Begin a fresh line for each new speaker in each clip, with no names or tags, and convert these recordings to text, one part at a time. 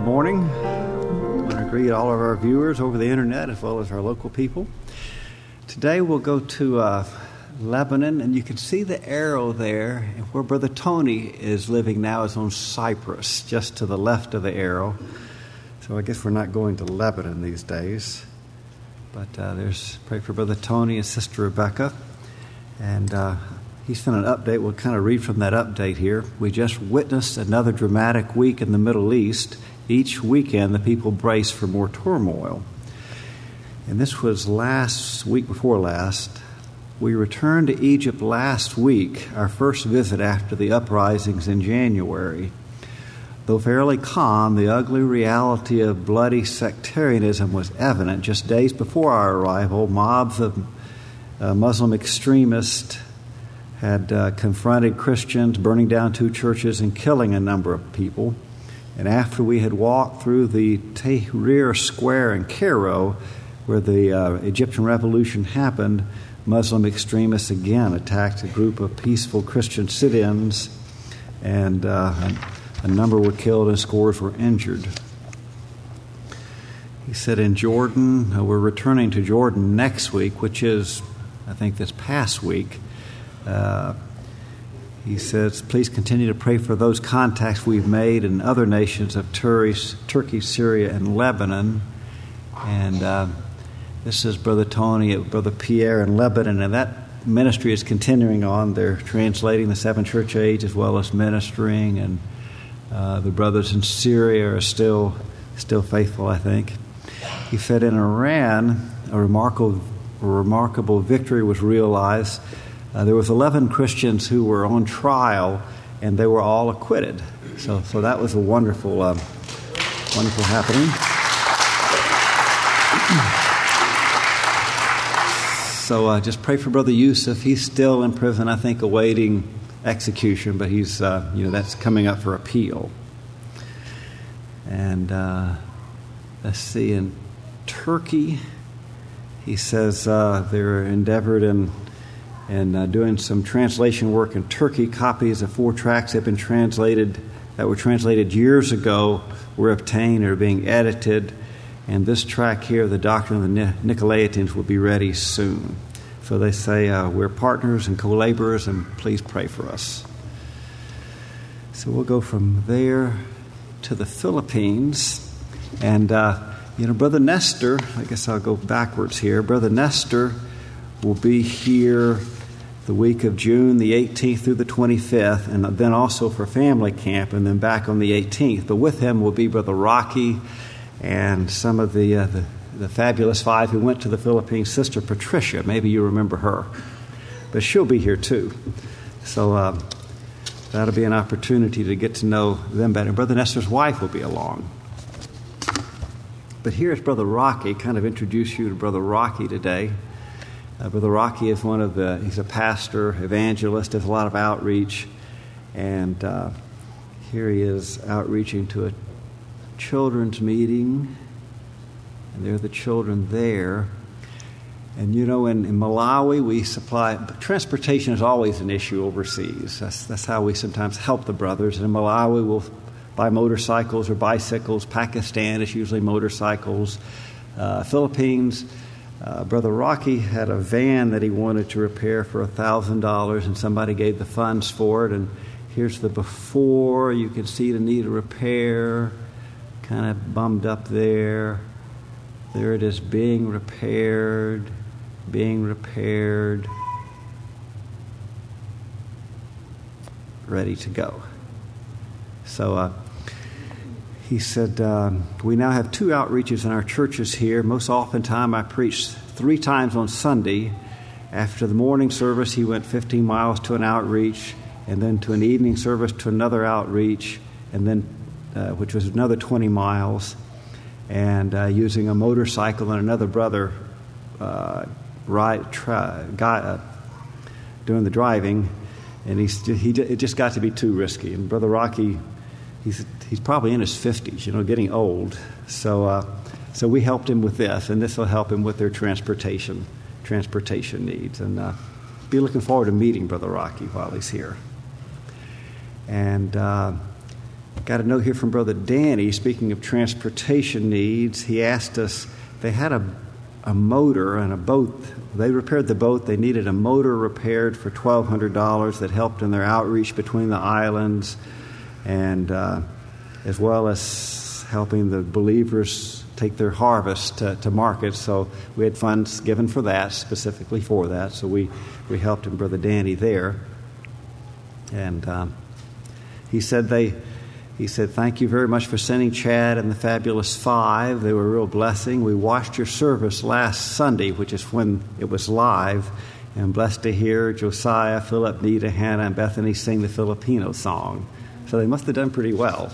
morning. I want to greet all of our viewers over the internet as well as our local people. Today we'll go to Lebanon, and you can see the arrow there where Brother Tony is living now is on Cyprus, just to the left of the arrow. So I guess we're not going to Lebanon these days. But pray for Brother Tony and Sister Rebecca. And he sent an update. We'll kind of read from that update here. We just witnessed another dramatic week in the Middle East. Each weekend, the people brace for more turmoil. And this was week before last. We returned to Egypt last week, our first visit after the uprisings in January. Though fairly calm, the ugly reality of bloody sectarianism was evident. Just days before our arrival, mobs of Muslim extremists had confronted Christians, burning down 2 churches and killing a number of people. And after we had walked through the Tahrir Square in Cairo, where the Egyptian revolution happened, Muslim extremists again attacked a group of peaceful Christian sit-ins, and a number were killed and scores were injured. He said in Jordan, we're returning to Jordan next week, which is, I think, this past week. He says, please continue to pray for those contacts we've made in other nations of Turkey, Syria, and Lebanon. And this is Brother Tony, Brother Pierre in Lebanon, and that ministry is continuing on. They're translating the 7 church age as well as ministering, and the brothers in Syria are still faithful, I think. He said in Iran, a remarkable victory was realized. There was 11 Christians who were on trial, and they were all acquitted. So that was a wonderful happening. So just pray for Brother Yusuf. He's still in prison, I think, awaiting execution, but he's that's coming up for appeal. And let's see, in Turkey, he says they're endeavored in doing some translation work in Turkey. Copies of 4 tracts that were translated years ago were obtained or are being edited. And this tract here, the Doctrine of the Nicolaitans, will be ready soon. So they say we're partners and co-laborers, and please pray for us. So we'll go from there to the Philippines. And, Brother Nestor, I guess I'll go backwards here. Brother Nestor will be here the week of June the 18th through the 25th, and then also for family camp, and then back on the 18th. But with him will be Brother Rocky and some of the fabulous 5 who went to the Philippines. Sister Patricia, maybe you remember her, but she'll be here too. So that'll be an opportunity to get to know them better. Brother Nestor's wife will be along. But here's Brother Rocky. Kind of introduce you to Brother Rocky today. Brother Rocky is he's a pastor, evangelist, does a lot of outreach, and here he is outreaching to a children's meeting, and there are the children there. And in Malawi we supply, transportation is always an issue overseas. That's how we sometimes help the brothers. In Malawi we'll buy motorcycles or bicycles. Pakistan is usually motorcycles. Philippines, Brother Rocky had a van that he wanted to repair for $1,000, and somebody gave the funds for it. And here's the before. You can see the need of repair, kind of bummed up there. There it is, being repaired, ready to go. So he said, we now have 2 outreaches in our churches here. Most often time I preach 3 times on Sunday. After the morning service, he went 15 miles to an outreach, and then to an evening service to another outreach, and then which was another 20 miles, and using a motorcycle and another brother doing the driving, and it just got to be too risky. And Brother Rocky, he's probably in his 50s, getting old. So we helped him with this, and this will help him with their transportation needs. And be looking forward to meeting Brother Rocky while he's here. And got a note here from Brother Danny, speaking of transportation needs. He asked us, they had a motor and a boat. They repaired the boat. They needed a motor repaired for $1,200 that helped in their outreach between the islands, and as well as helping the believers take their harvest to market. So we had funds given for that, specifically for that. So we helped him, Brother Danny, there. And he said, thank you very much for sending Chad and the Fabulous Five. They were a real blessing. We watched your service last Sunday, which is when it was live, and I'm blessed to hear Josiah, Philip, Nita, Hannah, and Bethany sing the Filipino song. So they must have done pretty well.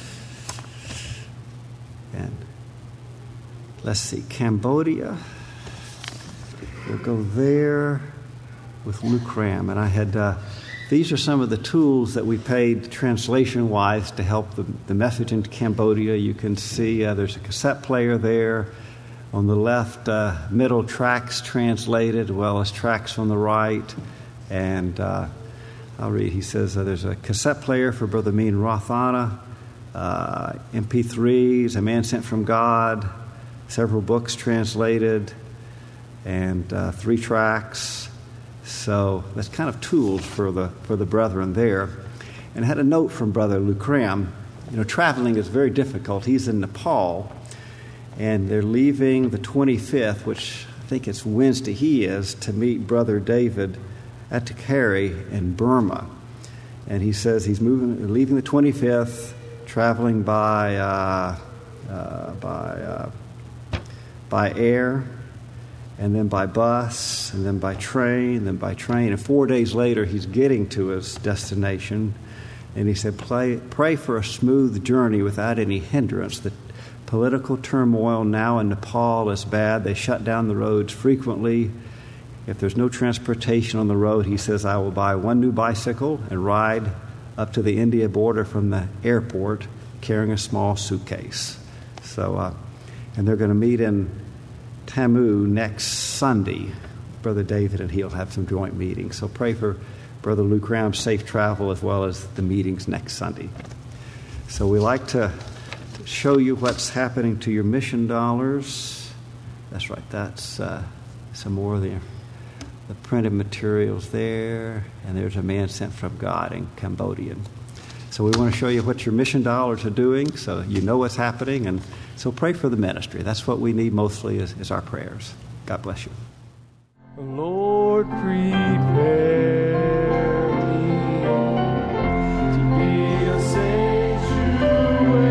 And let's see, Cambodia. We'll go there with Luke Ram. And I had... these are some of the tools that we paid translation-wise to help the message into Cambodia. You can see there's a cassette player there. On the left, middle tracks translated, as well as tracks from the right. And I'll read. He says there's a cassette player for Brother Mean Rothana, MP3s, A Man Sent from God, several books translated, and 3 tracks. So that's kind of tools for the brethren there. And I had a note from Brother Lucram. Traveling is very difficult. He's in Nepal, and they're leaving the 25th, which I think it's Wednesday he is, to meet Brother David at Takari in Burma. And he says he's leaving the 25th, traveling by air, and then by bus, and then by train, And 4 days later, he's getting to his destination. And he said, pray for a smooth journey without any hindrance. The political turmoil now in Nepal is bad. They shut down the roads frequently. If there's no transportation on the road, he says, I will buy 1 new bicycle and ride up to the India border from the airport carrying a small suitcase. So, and they're going to meet in Tamu next Sunday. Brother David and he'll have some joint meetings. So pray for Brother Luke Ram's safe travel as well as the meetings next Sunday. So we like to show you what's happening to your mission dollars. That's right. That's some more of the printed materials there. And there's A Man Sent from God in Cambodian. So we want to show you what your mission dollars are doing so you know what's happening. And so pray for the ministry. That's what we need mostly is our prayers. God bless you.
Lord, prepare me to be a sanctuary,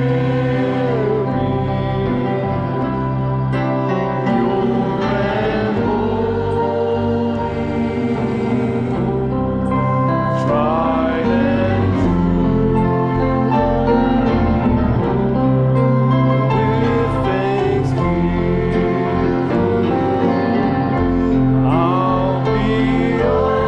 pure and holy, tried and true, with thanksgiving. I'll be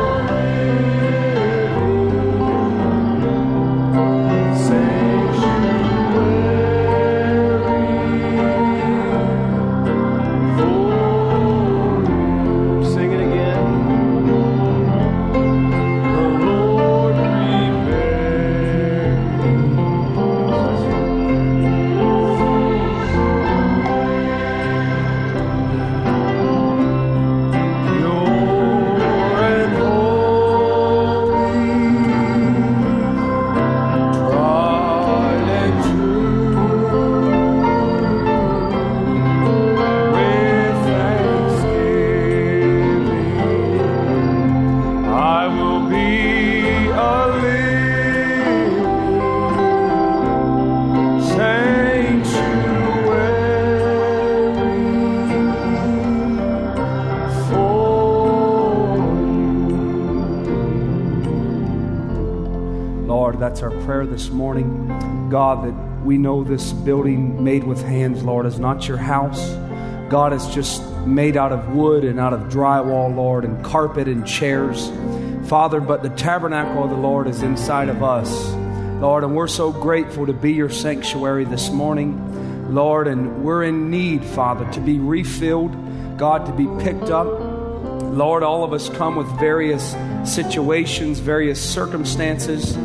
That's our prayer this morning. God, that we know this building made with hands, Lord, is not your house. God, is just made out of wood and out of drywall, Lord, and carpet and chairs. Father, but the tabernacle of the Lord is inside of us, Lord, and we're so grateful to be your sanctuary this morning, Lord, and we're in need, Father, to be refilled, God, to be picked up. Lord, all of us come with various situations, various circumstances.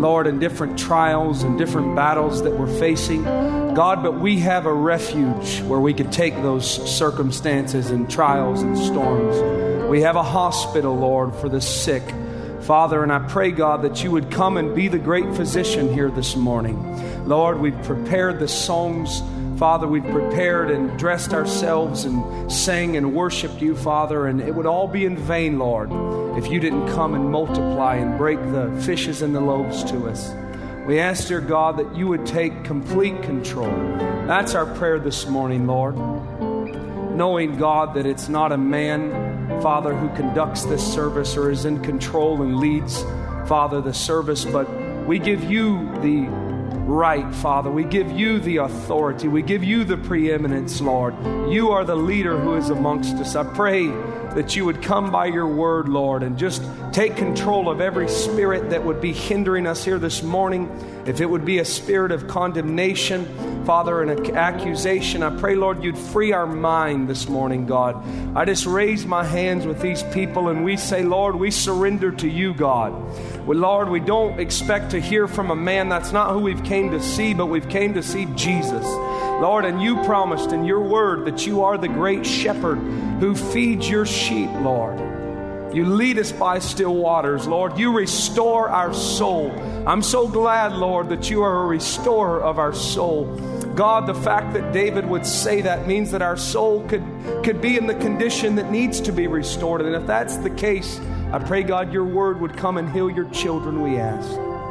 Lord, in different trials and different battles that we're facing. God, but we have a refuge where we could take those circumstances and trials and storms. We have a hospital, Lord, for the sick. Father, and I pray, God, that you would come and be the great physician here this morning. Lord, we've prepared the songs. Father, we've prepared and dressed ourselves and sang and worshiped you, Father, and it would all be in vain, Lord, if you didn't come and multiply and break the fishes and the loaves to us. We ask, dear God, that you would take complete control. That's our prayer this morning, Lord. Knowing, God, that it's not a man, Father, who conducts this service or is in control and leads, Father, the service, but we give you the right, Father. We give you the authority. We give you the preeminence, Lord. You are the leader who is amongst us. I pray that you would come by your word, Lord, and just take control of every spirit that would be hindering us here this morning. If it would be a spirit of condemnation, Father, and an accusation, I pray, Lord, you'd free our mind this morning, God. I just raise my hands with these people and we say, Lord, we surrender to you, God. Well, Lord, we don't expect to hear from a man. That's not who we've came to see, but we've came to see Jesus. Lord, and you promised in your word that you are the great shepherd who feeds your sheep, Lord. You lead us by still waters, Lord. You restore our soul. I'm so glad, Lord, that you are a restorer of our soul. God, the fact that David would say that means that our soul could be in the condition that needs to be restored. And if that's the case, I pray, God, your word would come and heal your children, we ask.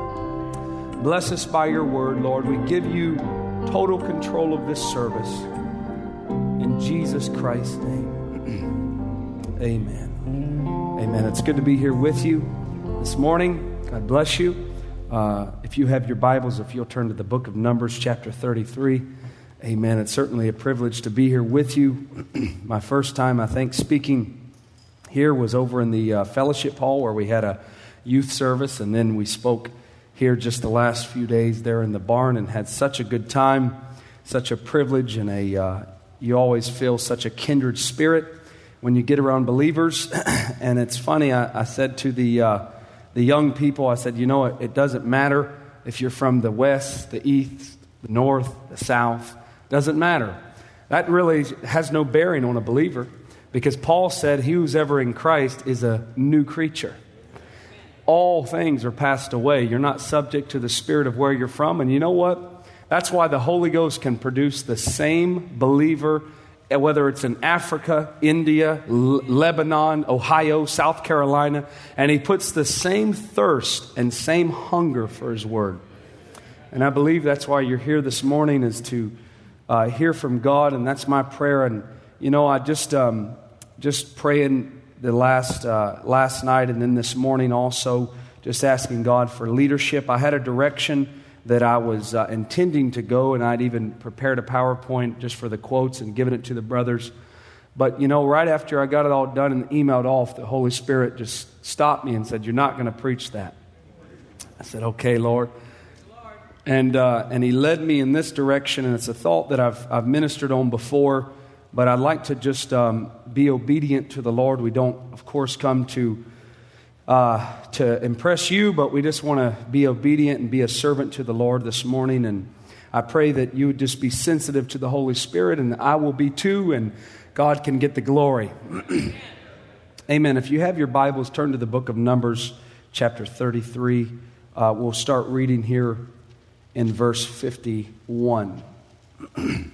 Bless us by your word, Lord. We give you total control of this service. In Jesus Christ's name, amen. Amen. It's good to be here with you this morning. God bless you. If you have your Bibles, if you'll turn to the book of Numbers, chapter 33. Amen. It's certainly a privilege to be here with you. My first time, I think, speaking here was over in the fellowship hall where we had a youth service, and then we spoke here just the last few days there in the barn and had such a good time, such a privilege, and you always feel such a kindred spirit when you get around believers. And it's funny, I said to the young people, I said, you know, it doesn't matter if you're from the west, the east, the north, the south. Doesn't matter. That really has no bearing on a believer, because Paul said, he who's ever in Christ is a new creature. All things are passed away. You're not subject to the spirit of where you're from. And you know what? That's why the Holy Ghost can produce the same believer, whether it's in Africa, India, Lebanon, Ohio, South Carolina, and he puts the same thirst and same hunger for his word. And I believe that's why you're here this morning, is to hear from God, and that's my prayer. And you know, I just praying the last night and then this morning also, just asking God for leadership. I had a direction that I was intending to go, and I'd even prepared a PowerPoint just for the quotes and given it to the brothers. But, you know, right after I got it all done and emailed off, the Holy Spirit just stopped me and said, you're not going to preach that. I said, okay, Lord. And he led me in this direction, and it's a thought that I've ministered on before, but I'd like to just be obedient to the Lord. We don't, of course, come to impress you, but we just want to be obedient and be a servant to the Lord this morning. And I pray that you would just be sensitive to the Holy Spirit, and I will be too, and God can get the glory. Amen. If you have your Bibles, turn to the book of Numbers, chapter 33. We'll start reading here in verse 51. I'd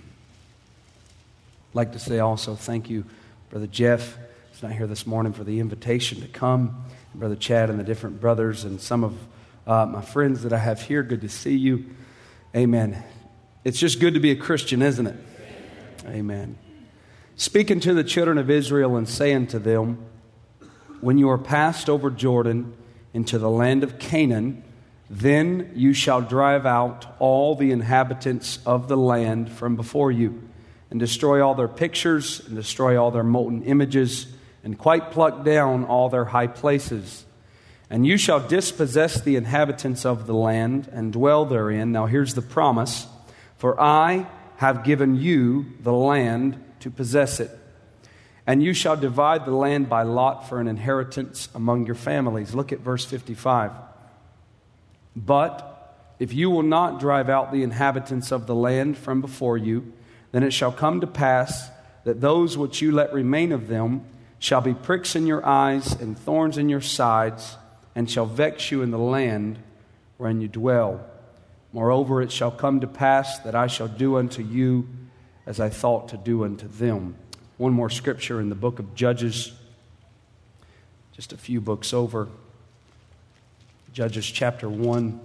like to say also thank you, Brother Jeff. He's not here this morning, for the invitation to come. Brother Chad and the different brothers and some of my friends that I have here. Good to see you. Amen. It's just good to be a Christian, isn't it? Amen. Speaking to the children of Israel and saying to them, when you are passed over Jordan into the land of Canaan, then you shall drive out all the inhabitants of the land from before you, and destroy all their pictures, and destroy all their molten images, and quite pluck down all their high places. And you shall dispossess the inhabitants of the land, and dwell therein. Now here's the promise. For I have given you the land to possess it. And you shall divide the land by lot for an inheritance among your families. Look at verse 55. But if you will not drive out the inhabitants of the land from before you, then it shall come to pass that those which you let remain of them shall be pricks in your eyes and thorns in your sides, and shall vex you in the land wherein you dwell. Moreover, it shall come to pass that I shall do unto you as I thought to do unto them. One more scripture in the book of Judges, just a few books over. Judges chapter 1.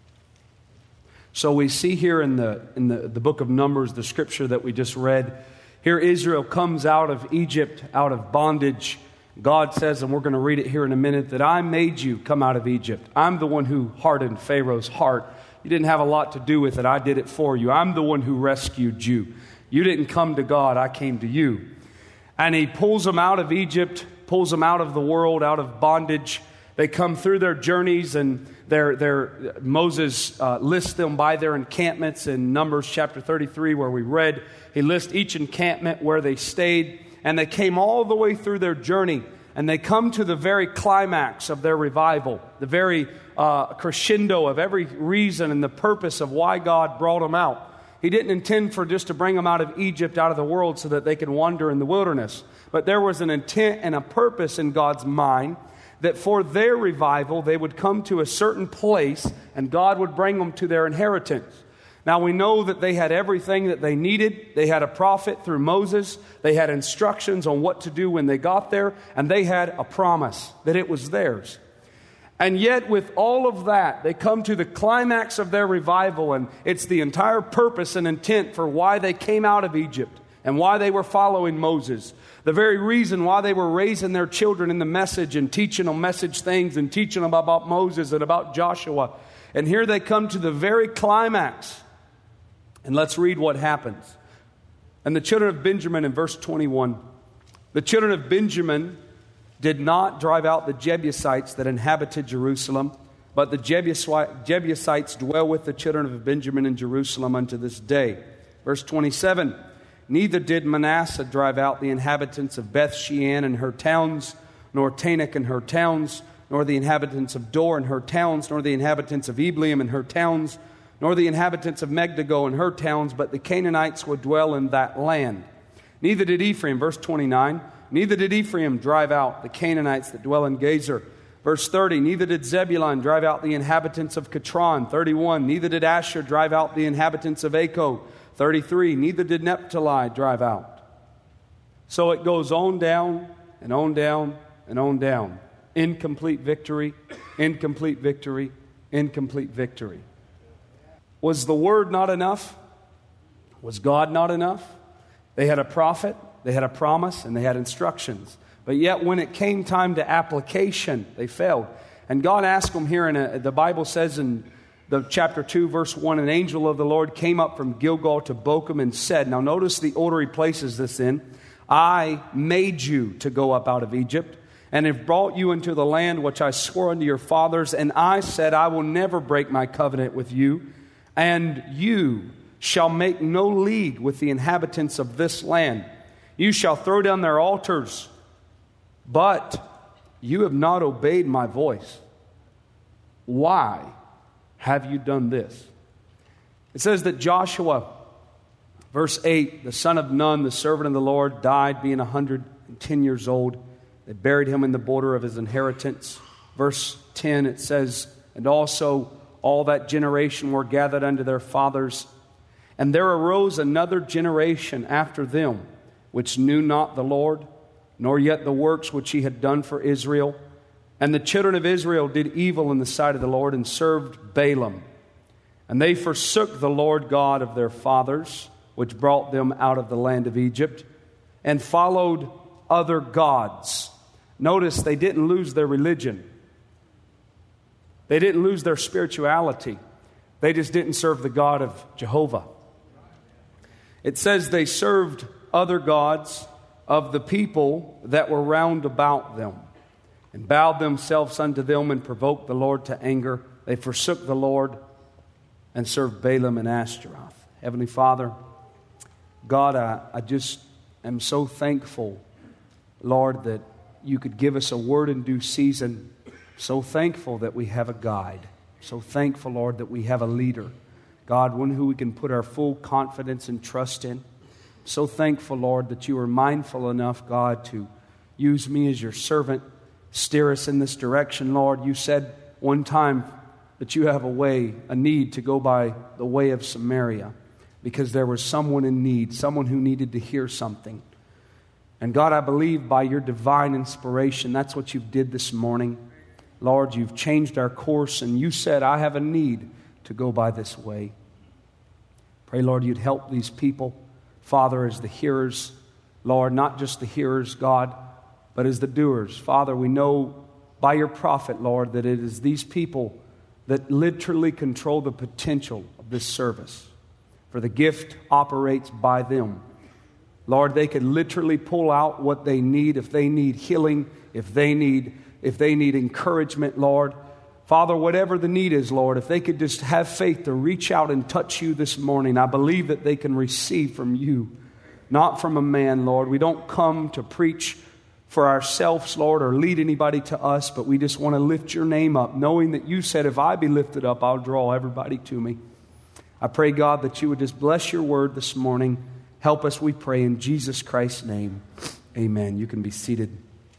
So we see here in the book of Numbers, the scripture that we just read, here Israel comes out of Egypt, out of bondage. God says, and we're going to read it here in a minute, that I made you come out of Egypt. I'm the one who hardened Pharaoh's heart. You didn't have a lot to do with it. I did it for you. I'm the one who rescued you. You didn't come to God. I came to you. And he pulls them out of Egypt, pulls them out of the world, out of bondage. They come through their journeys, and Moses lists them by their encampments in Numbers chapter 33, where we read. He lists each encampment where they stayed, and they came all the way through their journey, and they come to the very climax of their revival, the very crescendo of every reason and the purpose of why God brought them out. He didn't intend for just to bring them out of Egypt, out of the world, so that they could wander in the wilderness. But there was an intent and a purpose in God's mind that for their revival, they would come to a certain place and God would bring them to their inheritance. Now we know that they had everything that they needed. They had a prophet through Moses. They had instructions on what to do when they got there. And they had a promise that it was theirs. And yet with all of that, they come to the climax of their revival, and it's the entire purpose and intent for why they came out of Egypt and why they were following Moses. The very reason why they were raising their children in the message and teaching them message things and teaching them about Moses and about Joshua. And here they come to the very climax. And let's read what happens. And the children of Benjamin in verse 21. The children of Benjamin did not drive out the Jebusites that inhabited Jerusalem, but the Jebusites dwell with the children of Benjamin in Jerusalem unto this day. Verse 27. Neither did Manasseh drive out the inhabitants of Beth-shean and her towns, nor Tanakh and her towns, nor the inhabitants of Dor and her towns, nor the inhabitants of Eblaim and her towns, nor the inhabitants of Megiddo and her towns, but the Canaanites would dwell in that land. Neither did Ephraim, verse 29, neither did Ephraim drive out the Canaanites that dwell in Gezer. Verse 30, neither did Zebulun drive out the inhabitants of Kitron. 31, neither did Asher drive out the inhabitants of Acco. 33, neither did Naphtali drive out. So it goes on down and on down and on down. Incomplete victory, incomplete victory, incomplete victory. Was the word not enough? Was God not enough? They had a prophet, they had a promise, and they had instructions. But yet when it came time to application, they failed. And God asked them here, the Bible says in the chapter 2, verse 1, an angel of the Lord came up from Gilgal to Bochum and said, now notice the order he places this in, I made you to go up out of Egypt, and have brought you into the land which I swore unto your fathers, and I said, I will never break my covenant with you, and you shall make no league with the inhabitants of this land. You shall throw down their altars, but you have not obeyed my voice. Why have you done this? It says that Joshua, verse 8, the son of Nun, the servant of the Lord, died being 110 years old. They buried him in the border of his inheritance. Verse 10, it says, and also all that generation were gathered unto their fathers. And there arose another generation after them, which knew not the Lord, nor yet the works which he had done for Israel. And the children of Israel did evil in the sight of the Lord, and served Balaam. And they forsook the Lord God of their fathers, which brought them out of the land of Egypt, and followed other gods. Notice they didn't lose their religion. They didn't lose their spirituality. They just didn't serve the God of Jehovah. It says they served other gods of the people that were round about them, and bowed themselves unto them, and provoked the Lord to anger. They forsook the Lord and served Balaam and Ashtaroth. Heavenly Father, God, I just am so thankful, Lord, that you could give us a word in due season. So thankful that we have a guide. So thankful, Lord, that we have a leader, God, one who we can put our full confidence and trust in. So thankful, Lord, that you are mindful enough, God, to use me as your servant, steer us in this direction, Lord. You said one time that you have a need to go by the way of Samaria, because there was someone in need, someone who needed to hear something. And God, I believe by your divine inspiration, that's what you did this morning. Lord, you've changed our course, and you said, I have a need to go by this way. Pray, Lord, you'd help these people, Father, as the hearers, Lord, not just the hearers, God, but as the doers. Father, we know by your prophet, Lord, that it is these people that literally control the potential of this service. For the gift operates by them. Lord, they could literally pull out what they need. If they need healing, if they need encouragement, Lord. Father, whatever the need is, Lord, if they could just have faith to reach out and touch you this morning, I believe that they can receive from you, not from a man, Lord. We don't come to preach for ourselves, Lord, or lead anybody to us, but we just want to lift your name up, knowing that you said, if I be lifted up, I'll draw everybody to me. I pray, God, that you would just bless your word this morning. Help us, we pray, in Jesus Christ's name. Amen. You can be seated.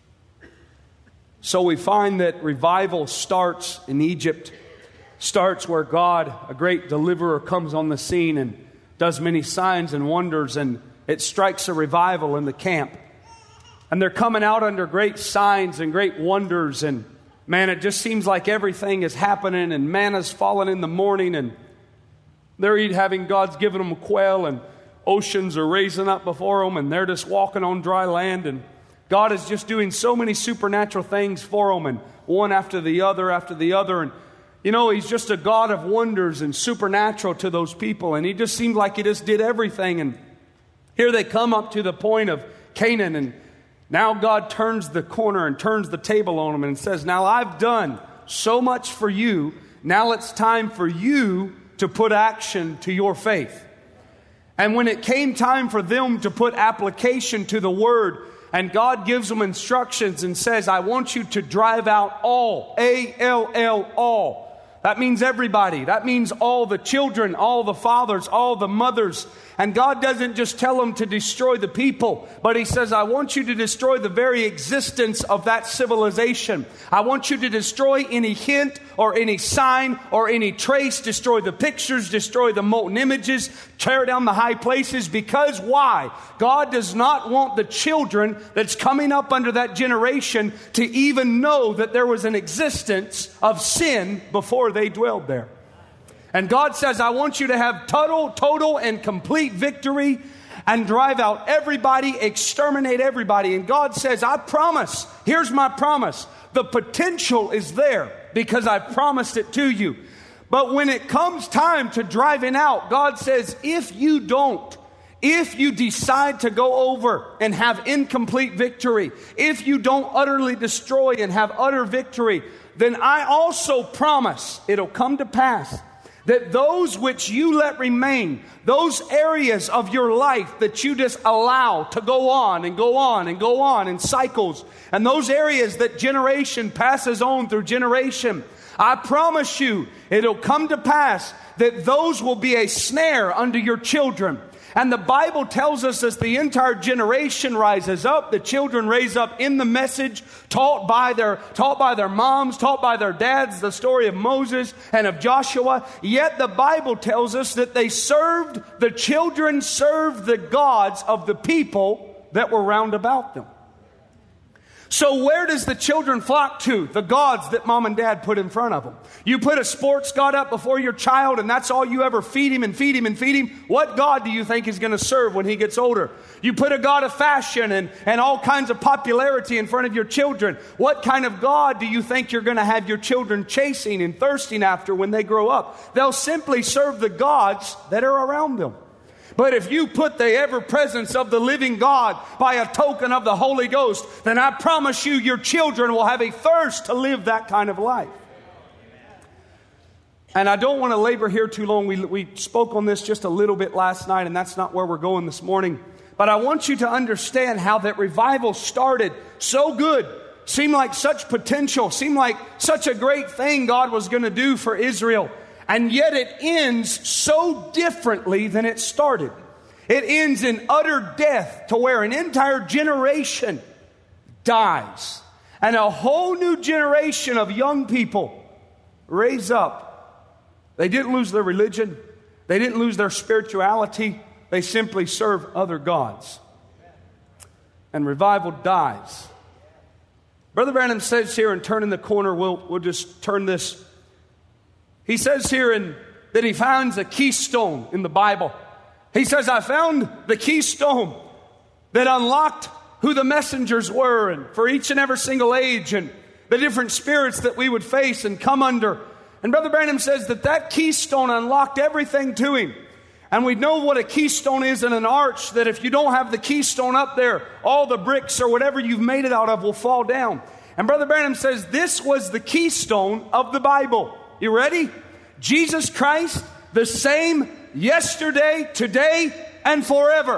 So we find that revival starts in Egypt, starts where God, a great deliverer, comes on the scene and does many signs and wonders, and it strikes a revival in the camp. And they're coming out under great signs and great wonders, and man, it just seems like everything is happening, and manna's falling in the morning, and they're having, God's given them quail, and oceans are raising up before them, and they're just walking on dry land, and God is just doing so many supernatural things for them, and one after the other, and you know, He's just a God of wonders and supernatural to those people, and He just seemed like He just did everything. And here they come up to the point of Canaan, and now God turns the corner and turns the table on them and says, now I've done so much for you, now it's time for you to put action to your faith. And when it came time for them to put application to the word, and God gives them instructions and says, I want you to drive out all, A-L-L, all. That means everybody. That means all the children, all the fathers, all the mothers. And God doesn't just tell them to destroy the people, but He says, I want you to destroy the very existence of that civilization. I want you to destroy any hint or any sign or any trace, destroy the pictures, destroy the molten images, tear down the high places. Because why? God does not want the children that's coming up under that generation to even know that there was an existence of sin before they dwelled there. And God says, I want you to have total and complete victory and drive out everybody, exterminate everybody. And God says, I promise, here's my promise. The potential is there because I promised it to you. But when it comes time to driving out, God says, if you decide to go over and have incomplete victory, if you don't utterly destroy and have utter victory, then I also promise it'll come to pass that those which you let remain, those areas of your life that you just allow to go on and go on and go on in cycles, and those areas that generation passes on through generation, I promise you it'll come to pass that those will be a snare unto your children. And the Bible tells us as the entire generation rises up, the children raise up in the message, taught by their moms, taught by their dads, the story of Moses and of Joshua. Yet the Bible tells us that the children served the gods of the people that were round about them. So where does the children flock to? The gods that mom and dad put in front of them. You put a sports god up before your child and that's all you ever feed him and feed him and feed him. What god do you think he's going to serve when he gets older? You put a god of fashion and all kinds of popularity in front of your children. What kind of god do you think you're going to have your children chasing and thirsting after when they grow up? They'll simply serve the gods that are around them. But if you put the ever-presence of the living God by a token of the Holy Ghost, then I promise you your children will have a thirst to live that kind of life. And I don't want to labor here too long. We spoke on this just a little bit last night, and that's not where we're going this morning. But I want you to understand how that revival started so good seemed like such potential, seemed like such a great thing God was going to do for Israel. And yet it ends so differently than it started. It ends in utter death, to where an entire generation dies. And a whole new generation of young people raise up. They didn't lose their religion. They didn't lose their spirituality. They simply serve other gods. And revival dies. Brother Branham says here, and turning the corner, we'll just turn this. He says here that he finds a keystone in the Bible. He says, I found the keystone that unlocked who the messengers were, and for each and every single age, and the different spirits that we would face and come under. And Brother Branham says that keystone unlocked everything to him. And we know what a keystone is in an arch, that if you don't have the keystone up there, all the bricks or whatever you've made it out of will fall down. And Brother Branham says this was the keystone of the Bible. You ready? Jesus Christ, the same yesterday, today, and forever.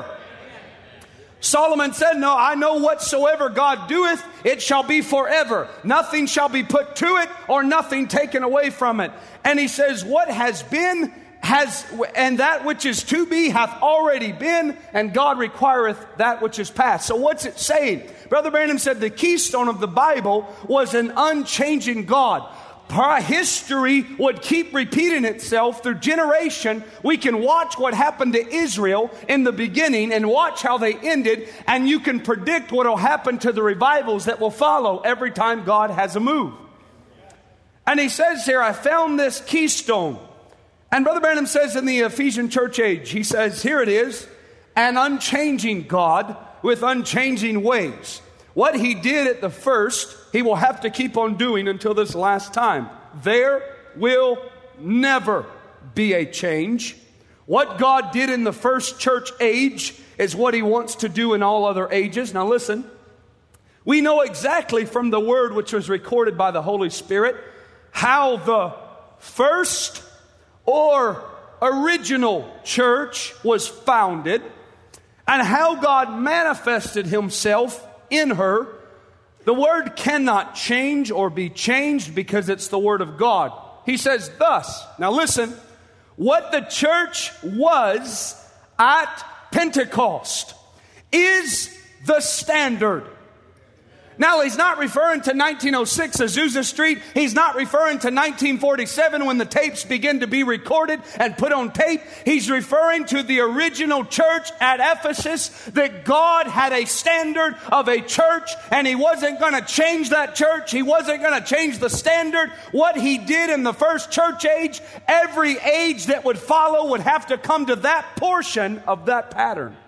Solomon said, no, I know whatsoever God doeth, it shall be forever. Nothing shall be put to it, or nothing taken away from it. And he says, what has been, and that which is to be hath already been, and God requireth that which is past. So what's it saying? Brother Branham said the keystone of the Bible was an unchanging God. History would keep repeating itself through generation. We can watch what happened to Israel in the beginning and watch how they ended, and you can predict what will happen to the revivals that will follow every time God has a move. And he says here, I found this keystone. And Brother Branham says in the Ephesian church age, he says, here it is, an unchanging God with unchanging ways. What he did at the first, he will have to keep on doing until this last time. There will never be a change. What God did in the first church age is what he wants to do in all other ages. Now listen, we know exactly from the word which was recorded by the Holy Spirit how the first or original church was founded and how God manifested himself in her. The word cannot change or be changed because it's the word of God. He says thus, now listen, what the church was at Pentecost is the standard. Now, he's not referring to 1906 Azusa Street. He's not referring to 1947 when the tapes begin to be recorded and put on tape. He's referring to the original church at Ephesus, that God had a standard of a church, and he wasn't going to change that church. He wasn't going to change the standard. What he did in the first church age, every age that would follow would have to come to that portion of that pattern.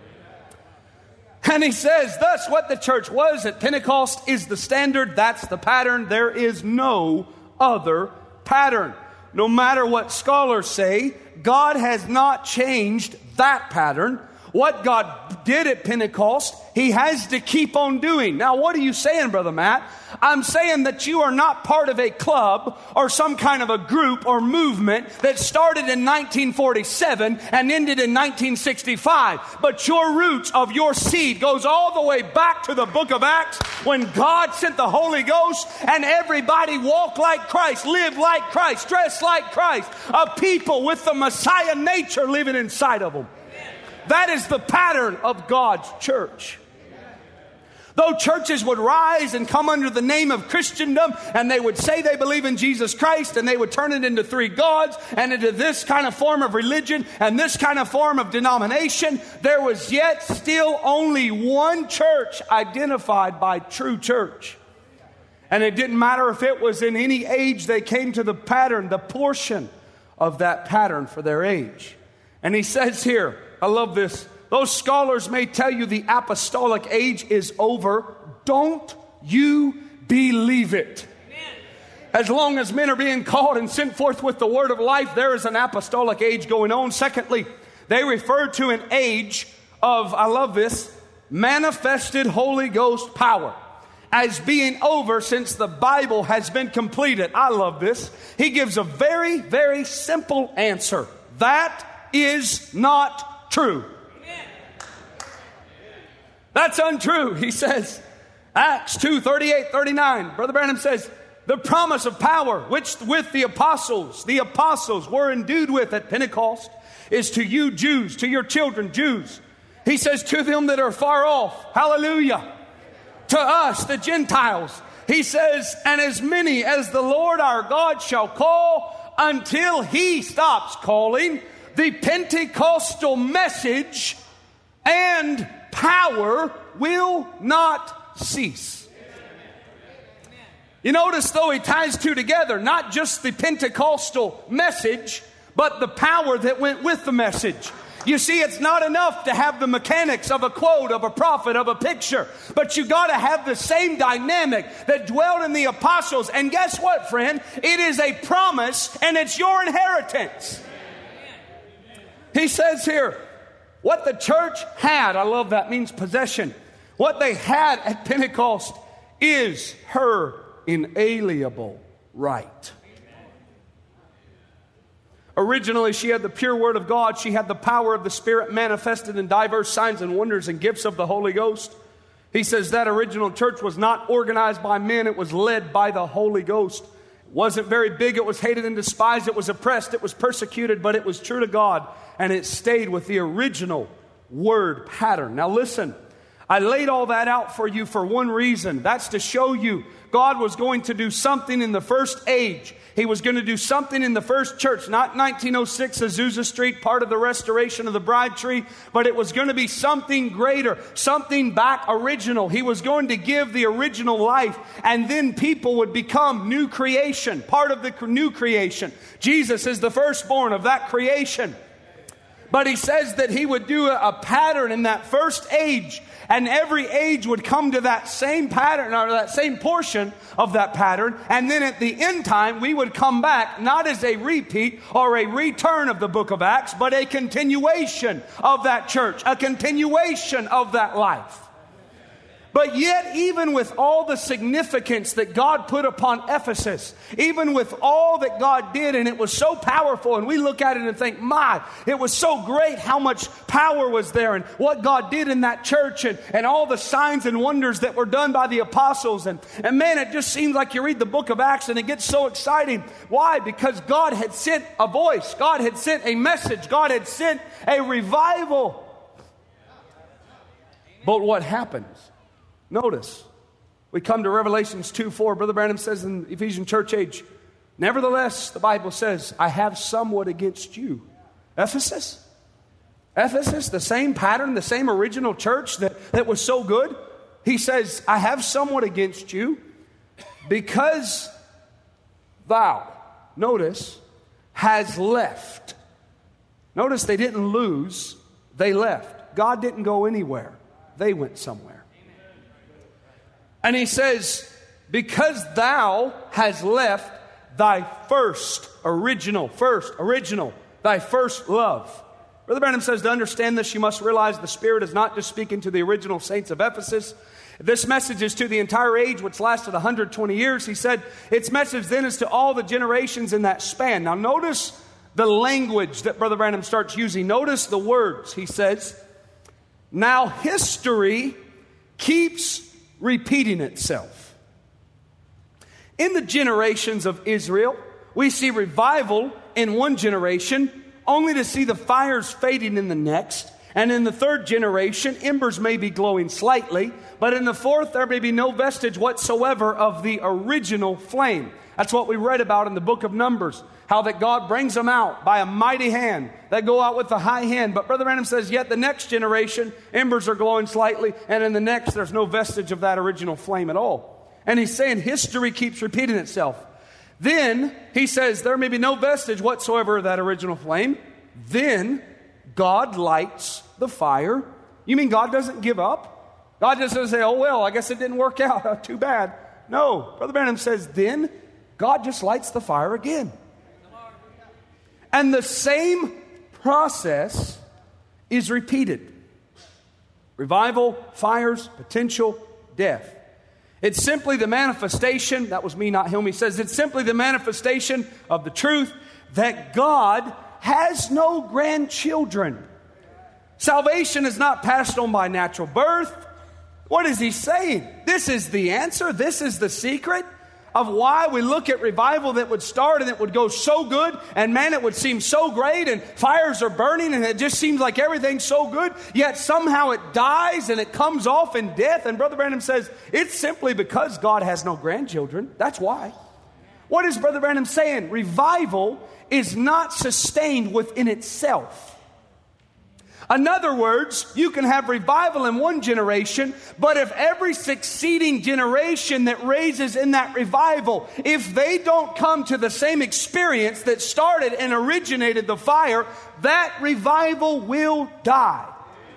And he says, thus what the church was at Pentecost is the standard. That's the pattern. There is no other pattern. No matter what scholars say, God has not changed that pattern. What God did at Pentecost, he has to keep on doing. Now, what are you saying, Brother Matt? I'm saying that you are not part of a club or some kind of a group or movement that started in 1947 and ended in 1965. But your roots of your seed goes all the way back to the book of Acts when God sent the Holy Ghost and everybody walked like Christ, lived like Christ, dressed like Christ. A people with the Messiah nature living inside of them. That is the pattern of God's church. Though churches would rise and come under the name of Christendom, and they would say they believe in Jesus Christ, and they would turn it into three gods and into this kind of form of religion and this kind of form of denomination, there was yet still only one church identified by true church. And it didn't matter if it was in any age, they came to the pattern, the portion of that pattern for their age. And he says here, I love this. Those scholars may tell you the apostolic age is over. Don't you believe it? As long as men are being called and sent forth with the word of life, there is an apostolic age going on. Secondly, they refer to an age of, I love this, manifested Holy Ghost power as being over since the Bible has been completed. I love this. He gives a very, very simple answer. That is not true. That's untrue. He says, Acts 2, 38, 39. Brother Branham says, the promise of power, which with the apostles were endued with at Pentecost, is to you Jews, to your children Jews. He says, to them that are far off, hallelujah. To us, the Gentiles. He says, and as many as the Lord our God shall call until He stops calling, the Pentecostal message and power will not cease. You notice, though, he ties two together, not just the Pentecostal message, but the power that went with the message. You see, it's not enough to have the mechanics of a quote, of a prophet, of a picture, but you got to have the same dynamic that dwelled in the apostles. And guess what, friend? It is a promise, and it's your inheritance. He says here, what the church had, I love that, means possession. What they had at Pentecost is her inalienable right. Originally, she had the pure word of God. She had the power of the Spirit manifested in diverse signs and wonders and gifts of the Holy Ghost. He says that original church was not organized by men. It was led by the Holy Ghost. It wasn't very big. It was hated and despised. It was oppressed. It was persecuted, but it was true to God. And it stayed with the original word pattern. Now listen, I laid all that out for you for one reason. That's to show you God was going to do something in the first age. He was going to do something in the first church, not 1906 Azusa Street, part of the restoration of the bride tree, but it was going to be something greater, something back original. He was going to give the original life, and then people would become new creation, part of the new creation. Jesus is the firstborn of that creation. But he says that he would do a pattern in that first age, and every age would come to that same pattern or that same portion of that pattern. And then at the end time, we would come back not as a repeat or a return of the book of Acts, but a continuation of that church, a continuation of that life. But yet, even with all the significance that God put upon Ephesus, even with all that God did, and it was so powerful, and we look at it and think, my, it was so great how much power was there, and what God did in that church, and all the signs and wonders that were done by the apostles. And man, it just seems like you read the book of Acts and it gets so exciting. Why? Because God had sent a voice. God had sent a message. God had sent a revival. But what happens? Notice, we come to Revelations 2:4. Brother Branham says in Ephesian church age, nevertheless, the Bible says, I have somewhat against you. Ephesus, the same pattern, the same original church that was so good. He says, I have somewhat against you because thou, notice, has left. Notice they didn't lose, they left. God didn't go anywhere. They went somewhere. And he says, because thou has left thy original, thy first love. Brother Branham says to understand this, you must realize the Spirit is not just speaking to the original saints of Ephesus. This message is to the entire age, which lasted 120 years. He said, its message then is to all the generations in that span. Now notice the language that Brother Branham starts using. Notice the words. He says, now history keeps repeating itself. In the generations of Israel, we see revival in one generation, only to see the fires fading in the next. And in the third generation, embers may be glowing slightly, but in the fourth, there may be no vestige whatsoever of the original flame. That's what we read about in the book of Numbers, how that God brings them out by a mighty hand. They go out with a high hand. But Brother Branham says, yet the next generation, embers are glowing slightly, and in the next, there's no vestige of that original flame at all. And he's saying history keeps repeating itself. Then, he says, there may be no vestige whatsoever of that original flame. Then, God lights the fire. You mean God doesn't give up? God just doesn't say, oh, well, I guess it didn't work out. Too bad. No. Brother Branham says, then God just lights the fire again. And the same process is repeated. Revival, fires, potential, death. It's simply the manifestation, that was me, not him. He says it's simply the manifestation of the truth that God has no grandchildren. Salvation is not passed on by natural birth. What is he saying? This is the answer. This is the secret of why we look at revival that would start and it would go so good, and man, it would seem so great, and fires are burning, and it just seems like everything's so good, yet somehow it dies and it comes off in death. And Brother Branham says it's simply because God has no grandchildren. That's why. What is Brother Branham saying? Revival is not sustained within itself. In other words, you can have revival in one generation, but if every succeeding generation that raises in that revival, if they don't come to the same experience that started and originated the fire, that revival will die.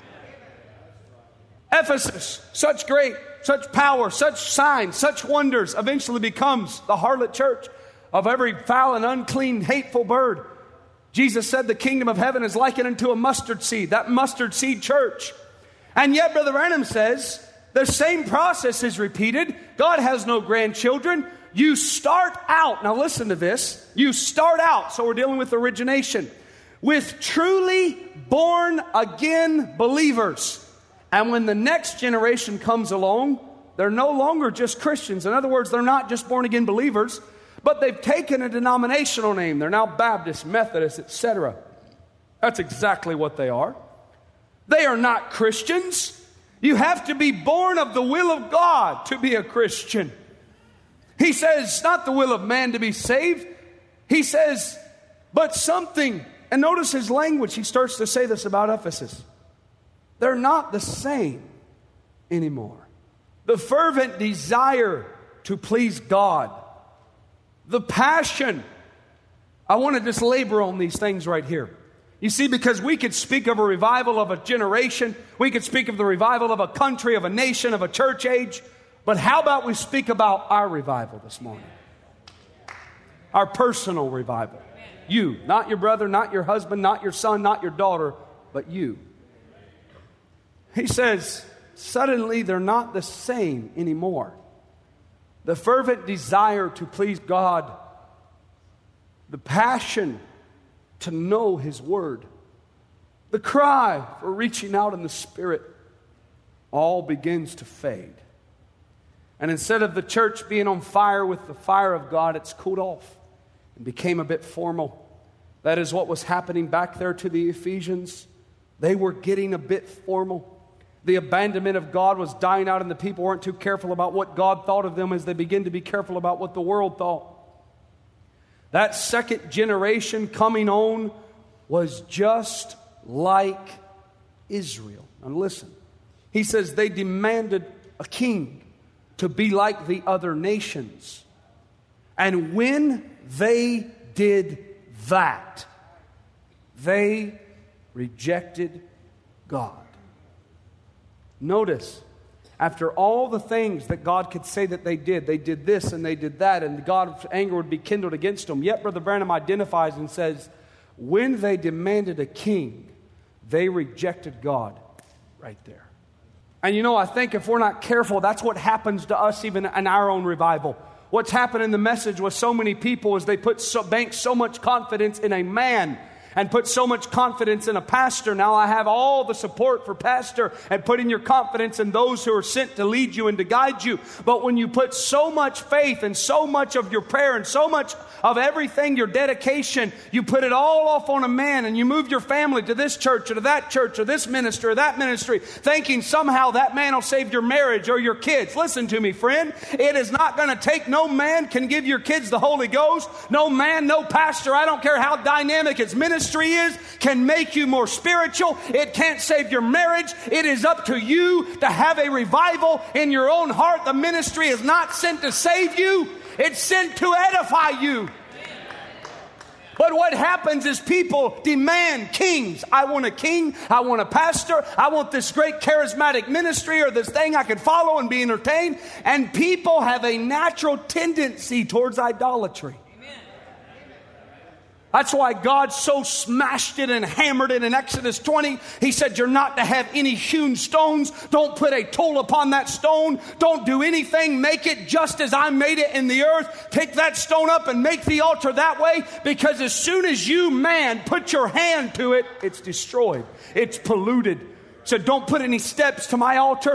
Ephesus, such power, such signs, such wonders, eventually becomes the harlot church of every foul and unclean, hateful bird. Jesus said the kingdom of heaven is likened unto a mustard seed, that mustard seed church. And yet Brother Branham says the same process is repeated. God has no grandchildren. You start out, now listen to this, you start out, so we're dealing with origination, with truly born again believers. And when the next generation comes along, they're no longer just Christians. In other words, they're not just born again believers, but they've taken a denominational name. They're now Baptist, Methodist, etc. That's exactly what they are. They are not Christians. You have to be born of the will of God to be a Christian. He says, it's not the will of man to be saved. He says, but something. And notice his language. He starts to say this about Ephesus. They're not the same anymore. The fervent desire to please God. The passion. I want to just labor on these things right here. You see, because we could speak of a revival of a generation. We could speak of the revival of a country, of a nation, of a church age. But how about we speak about our revival this morning? Our personal revival. You, not your brother, not your husband, not your son, not your daughter, but you. He says, suddenly they're not the same anymore. The fervent desire to please God, the passion to know His Word, the cry for reaching out in the Spirit, all begins to fade. And instead of the church being on fire with the fire of God, it's cooled off and became a bit formal. That is what was happening back there to the Ephesians. They were getting a bit formal. The abandonment of God was dying out, and the people weren't too careful about what God thought of them as they began to be careful about what the world thought. That second generation coming on was just like Israel. And listen, he says they demanded a king to be like the other nations. And when they did that, they rejected God. Notice, after all the things that God could say that they did this and they did that, and God's anger would be kindled against them. Yet Brother Branham identifies and says, when they demanded a king, they rejected God right there. And you know, I think if we're not careful, that's what happens to us even in our own revival. What's happened in the message with so many people is they bank so much confidence in a man and put so much confidence in a pastor. Now I have all the support for pastor and putting your confidence in those who are sent to lead you and to guide you. But when you put so much faith and so much of your prayer and so much of everything, your dedication, you put it all off on a man, and you move your family to this church or to that church or this ministry or that ministry, thinking somehow that man will save your marriage or your kids. Listen to me, friend. It is not going to take, no man can give your kids the Holy Ghost. No man, no pastor, I don't care how dynamic his ministry is, can make you more spiritual. It can't save your marriage. It is up to you to have a revival in your own heart. The ministry is not sent to save you. It's sent to edify you. But what happens is people demand kings. I want a king. I want a pastor. I want this great charismatic ministry or this thing I can follow and be entertained. And people have a natural tendency towards idolatry. That's why God so smashed it and hammered it in Exodus 20. He said, you're not to have any hewn stones. Don't put a tool upon that stone. Don't do anything. Make it just as I made it in the earth. Take that stone up and make the altar that way. Because as soon as you, man, put your hand to it, it's destroyed. It's polluted. So don't put any steps to my altar.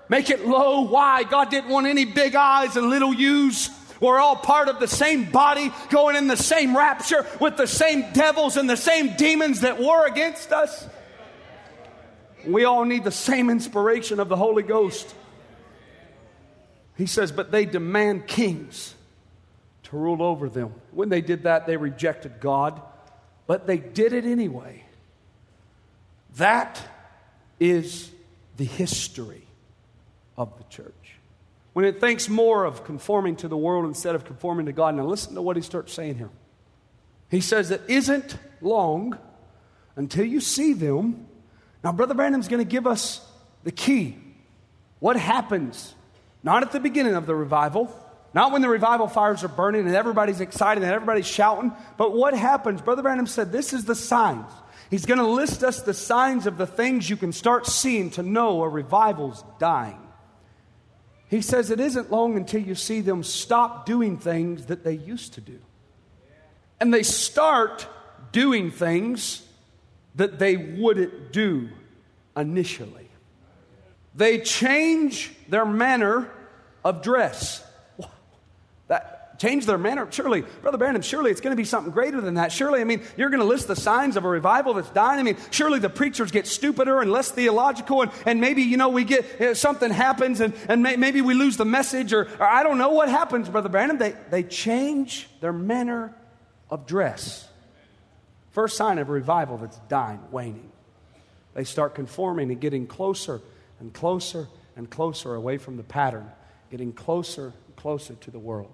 Make it low. Why? God didn't want any big I's and little U's. We're all part of the same body, going in the same rapture with the same devils and the same demons that war against us. We all need the same inspiration of the Holy Ghost. He says, but they demand kings to rule over them. When they did that, they rejected God, but they did it anyway. That is the history of the church. When it thinks more of conforming to the world instead of conforming to God. Now listen to what he starts saying here. He says it isn't long until you see them. Now Brother Branham's going to give us the key. What happens, not at the beginning of the revival, not when the revival fires are burning and everybody's excited and everybody's shouting, but what happens? Brother Branham said this is the signs. He's going to list us the signs of the things you can start seeing to know a revival's dying. He says it isn't long until you see them stop doing things that they used to do. And they start doing things that they wouldn't do initially. They change their manner of dress. Change their manner? Surely, Brother Branham, surely it's going to be something greater than that. Surely, I mean, you're going to list the signs of a revival that's dying. I mean, surely the preachers get stupider and less theological, and maybe, we get, something happens, and maybe we lose the message, or I don't know what happens, Brother Branham. They change their manner of dress. First sign of a revival that's dying, waning. They start conforming and getting closer and closer and closer away from the pattern, getting closer and closer to the world.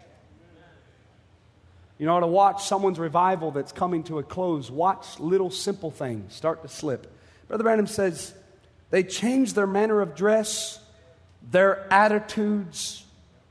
To watch someone's revival that's coming to a close, watch little simple things start to slip. Brother Branham says they change their manner of dress, their attitudes.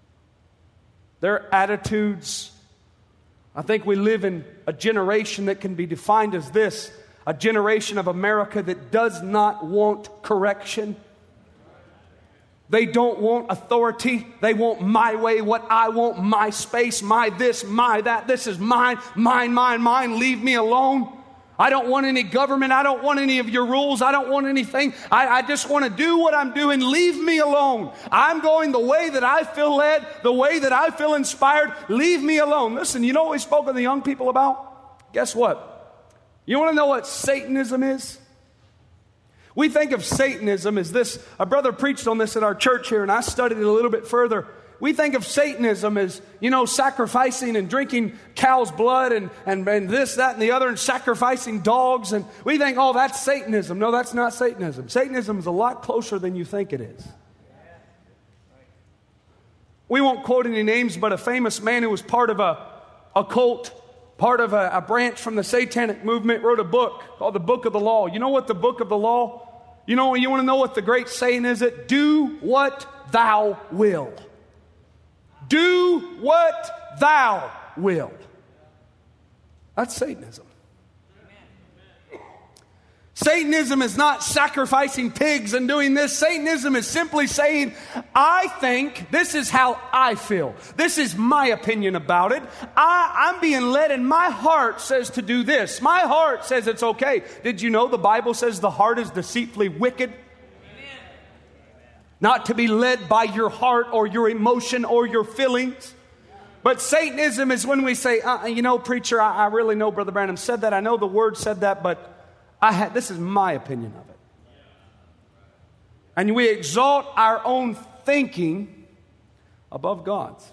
I think we live in a generation that can be defined as this, a generation of America that does not want correction. They don't want authority. They want my way, what I want, my space, my this, my that. This is mine, mine, mine, mine. Leave me alone. I don't want any government. I don't want any of your rules. I don't want anything. I just want to do what I'm doing. Leave me alone. I'm going the way that I feel led, the way that I feel inspired. Leave me alone. Listen, you know what we spoke to the young people about? Guess what? You want to know what Satanism is? We think of Satanism as this. A brother preached on this at our church here, and I studied it a little bit further. We think of Satanism as, sacrificing and drinking cow's blood and this, that, and the other, and sacrificing dogs. And we think, oh, that's Satanism. No, that's not Satanism. Satanism is a lot closer than you think it is. We won't quote any names, but a famous man who was part of a cult, part of a branch from the satanic movement, wrote a book called the Book of the Law. You know what the Book of the Law? You want to know what the great saying is? Do what thou will. Do what thou will. That's Satanism. Satanism is not sacrificing pigs and doing this. Satanism is simply saying, I think this is how I feel. This is my opinion about it. I'm being led and my heart says to do this. My heart says it's okay. Did you know the Bible says the heart is deceitfully wicked? Amen. Not to be led by your heart or your emotion or your feelings. But Satanism is when we say, preacher, I really know Brother Branham said that. I know the word said that, but this is my opinion of it. And we exalt our own thinking above God's.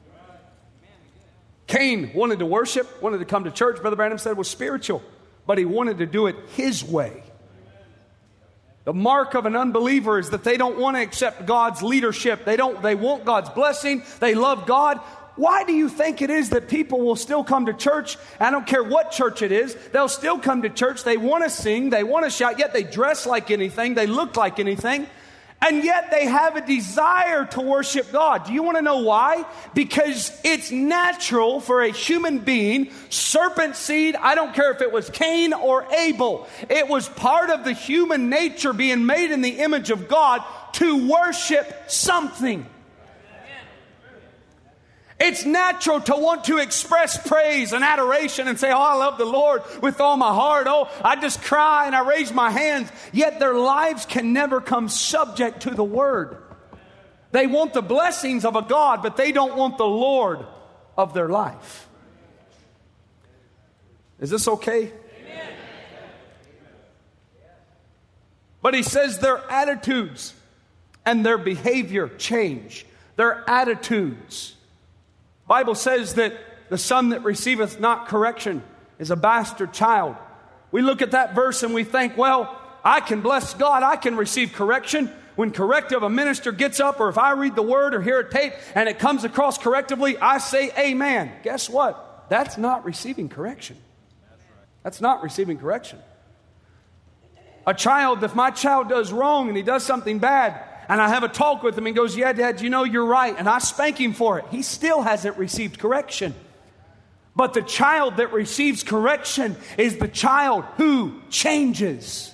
Cain wanted to worship, wanted to come to church. Brother Branham said it was spiritual, but he wanted to do it his way. The mark of an unbeliever is that they don't want to accept God's leadership. They want God's blessing. They love God. Why do you think it is that people will still come to church? I don't care what church it is. They'll still come to church. They want to sing. They want to shout. Yet they dress like anything. They look like anything. And yet they have a desire to worship God. Do you want to know why? Because it's natural for a human being, serpent seed, I don't care if it was Cain or Abel. It was part of the human nature being made in the image of God to worship something. It's natural to want to express praise and adoration and say, oh, I love the Lord with all my heart. Oh, I just cry and I raise my hands. Yet their lives can never come subject to the Word. They want the blessings of a God, but they don't want the Lord of their life. Is this okay? Amen. But he says their attitudes and their behavior change. Their attitudes. Bible says that the son that receiveth not correction is a bastard child. We look at that verse and we think, well, I can bless God, I can receive correction. When corrective, a minister gets up, or if I read the word or hear a tape and it comes across correctively, I say amen. Guess what? That's not receiving correction. That's not receiving correction. A child, if my child does wrong and he does something bad, and I have a talk with him and he goes, yeah, Dad, you know you're right, and I spank him for it, he still hasn't received correction. But the child that receives correction is the child who changes.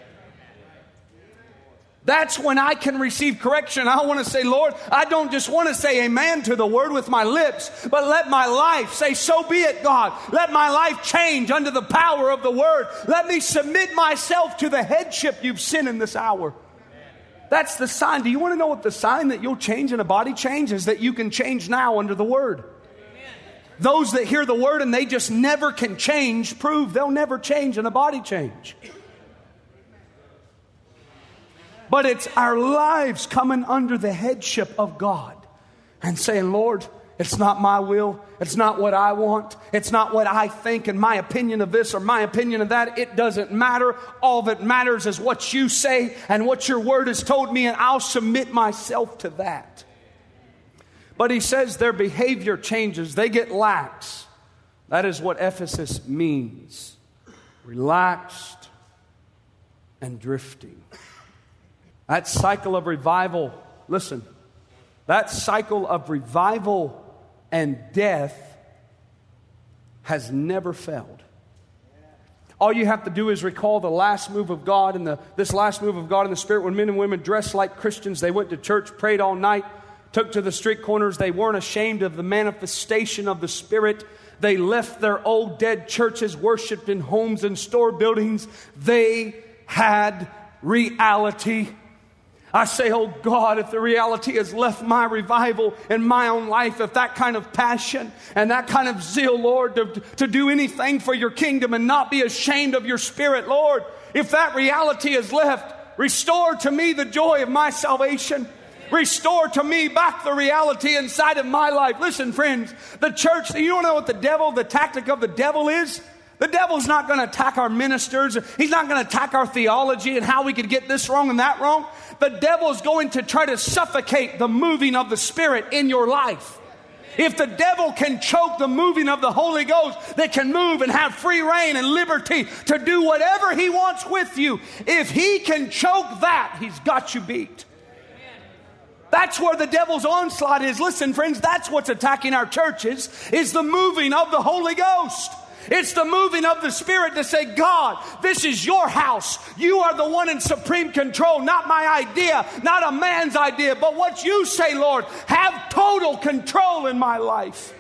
That's when I can receive correction. I want to say, Lord, I don't just want to say amen to the word with my lips, but let my life say, so be it, God. Let my life change under the power of the word. Let me submit myself to the headship you've sent in this hour. That's the sign. Do you want to know what the sign that you'll change in a body change is? That you can change now under the word. Those that hear the word and they just never can change, prove they'll never change in a body change. But it's our lives coming under the headship of God and saying, Lord, it's not my will. It's not what I want. It's not what I think and my opinion of this or my opinion of that. It doesn't matter. All that matters is what you say and what your word has told me, and I'll submit myself to that. But he says their behavior changes. They get lax. That is what Ephesus means. Relaxed and drifting. That cycle of revival, listen, that cycle of revival and death has never failed. All you have to do is recall the last move of God and this last move of God in the Spirit when men and women dressed like Christians. They went to church, prayed all night, took to the street corners. They weren't ashamed of the manifestation of the Spirit. They left their old dead churches, worshiped in homes and store buildings. They had reality. I say, oh God, if the reality has left my revival in my own life, if that kind of passion and that kind of zeal, Lord, to do anything for your kingdom and not be ashamed of your Spirit, Lord, if that reality is left, restore to me the joy of my salvation. Restore to me back the reality inside of my life. Listen, friends, the church, you don't know what the tactic of the devil is? The devil's not going to attack our ministers. He's not going to attack our theology and how we could get this wrong and that wrong. The devil is going to try to suffocate the moving of the Spirit in your life. If the devil can choke the moving of the Holy Ghost that can move and have free reign and liberty to do whatever he wants with you, if he can choke that, he's got you beat. That's where the devil's onslaught is. Listen, friends, that's what's attacking our churches, is the moving of the Holy Ghost. It's the moving of the Spirit to say, God, this is your house. You are the one in supreme control, not my idea, not a man's idea, but what you say, Lord. Have total control in my life.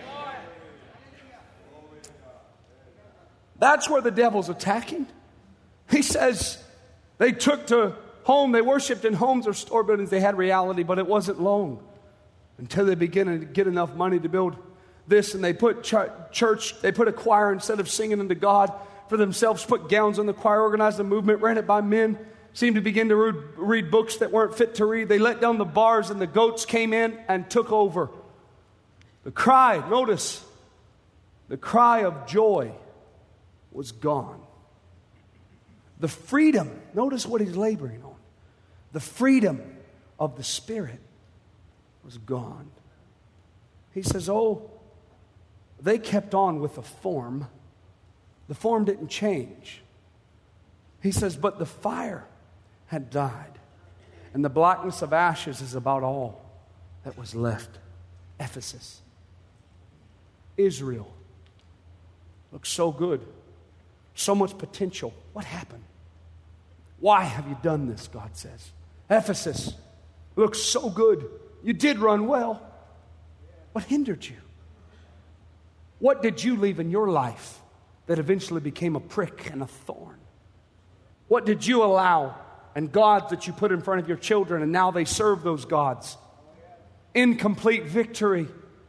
That's where the devil's attacking. He says they took to home, they worshiped in homes or store buildings. They had reality, but it wasn't long until they began to get enough money to build this, and they put church, they put a choir instead of singing unto God for themselves, put gowns on the choir, organized a movement, ran it by men, seemed to begin to read books that weren't fit to read. They let down the bars and the goats came in and took over. The cry, notice, the cry of joy was gone. The freedom, notice what he's laboring on. The freedom of the Spirit was gone. He says, oh, they kept on with the form. The form didn't change. He says, but the fire had died. And the blackness of ashes is about all that was left. Ephesus. Israel. Looks so good. So much potential. What happened? Why have you done this, God says. Ephesus looks so good. You did run well. What hindered you? What did you leave in your life that eventually became a prick and a thorn? What did you allow and gods that you put in front of your children and now they serve those gods? Incomplete victory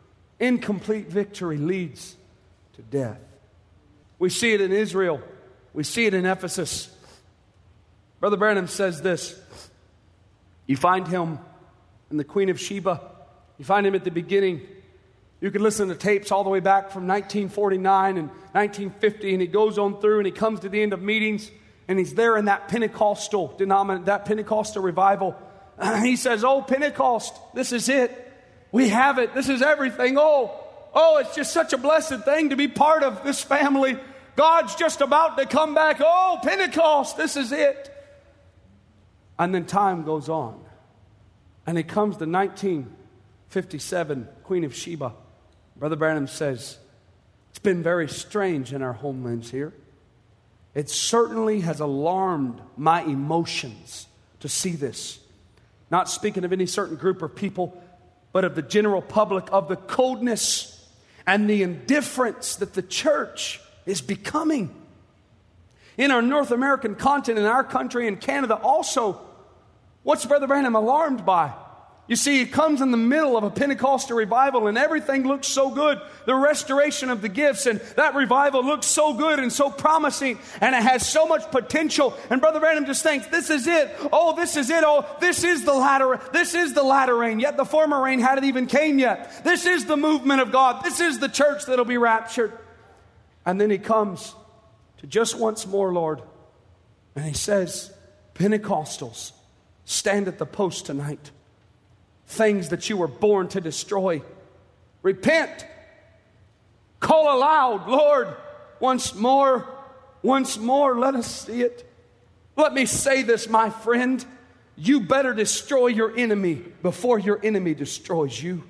leads to death. We see it in Israel. We see it in Ephesus. Brother Branham says this. You find him in the Queen of Sheba. You find him at the beginning. You can listen to tapes all the way back from 1949 and 1950, and he goes on through and he comes to the end of meetings, and he's there in that Pentecostal revival. He says, oh, Pentecost, this is it. We have it. This is everything. Oh, it's just such a blessed thing to be part of this family. God's just about to come back. Oh, Pentecost, this is it. And then time goes on. And it comes to 1957, Queen of Sheba. Brother Branham says, it's been very strange in our homelands here. It certainly has alarmed my emotions to see this. Not speaking of any certain group of people, but of the general public, of the coldness and the indifference that the church is becoming. In our North American continent, in our country, in Canada also, what's Brother Branham alarmed by? You see, he comes in the middle of a Pentecostal revival and everything looks so good. The restoration of the gifts and that revival looks so good and so promising, and it has so much potential. And Brother Branham just thinks, this is it. Oh, this is it. Oh, this is the latter rain. Yet the former rain hadn't even came yet. This is the movement of God. This is the church that'll be raptured. And then he comes to just once more, Lord. And he says, Pentecostals, stand at the post tonight. Things that you were born to destroy. Repent. Call aloud, Lord, once more, let us see it. Let me say this, my friend. You better destroy your enemy before your enemy destroys you.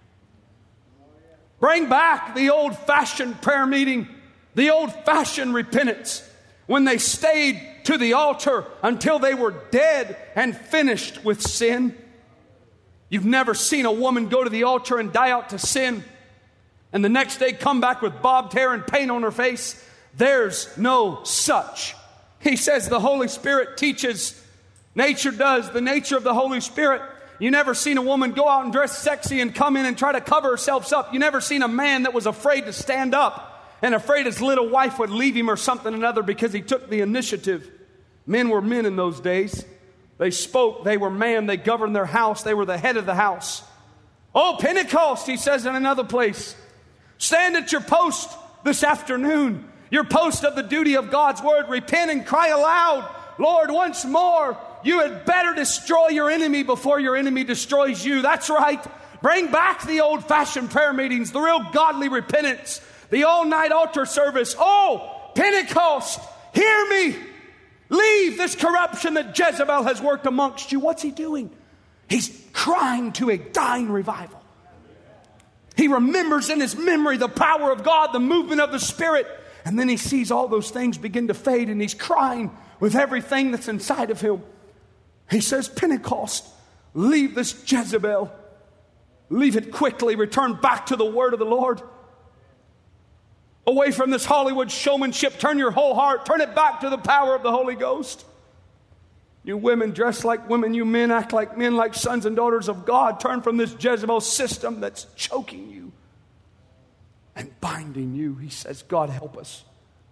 Bring back the old-fashioned prayer meeting, the old-fashioned repentance, when they stayed to the altar until they were dead and finished with sin. You've never seen a woman go to the altar and die out to sin, and the next day come back with bobbed hair and paint on her face. There's no such. He says the Holy Spirit teaches. Nature does. The nature of the Holy Spirit. You never seen a woman go out and dress sexy and come in and try to cover herself up. You never seen a man that was afraid to stand up and afraid his little wife would leave him or something or another because he took the initiative. Men were men in those days. They spoke, they were man, they governed their house, they were the head of the house. Oh, Pentecost, he says in another place. Stand at your post this afternoon, your post of the duty of God's word. Repent and cry aloud, Lord, once more, you had better destroy your enemy before your enemy destroys you. That's right. Bring back the old-fashioned prayer meetings, the real godly repentance, the all-night altar service. Oh, Pentecost, hear me. Leave this corruption that Jezebel has worked amongst you. What's he doing? He's crying to a dying revival. He remembers in his memory the power of God, the movement of the Spirit. And then he sees all those things begin to fade, and he's crying with everything that's inside of him. He says, Pentecost, leave this Jezebel. Leave it quickly. Return back to the word of the Lord. Away from this Hollywood showmanship. Turn your whole heart. Turn it back to the power of the Holy Ghost. You women dress like women. You men act like men, like sons and daughters of God. Turn from this Jezebel system that's choking you and binding you. He says, God help us.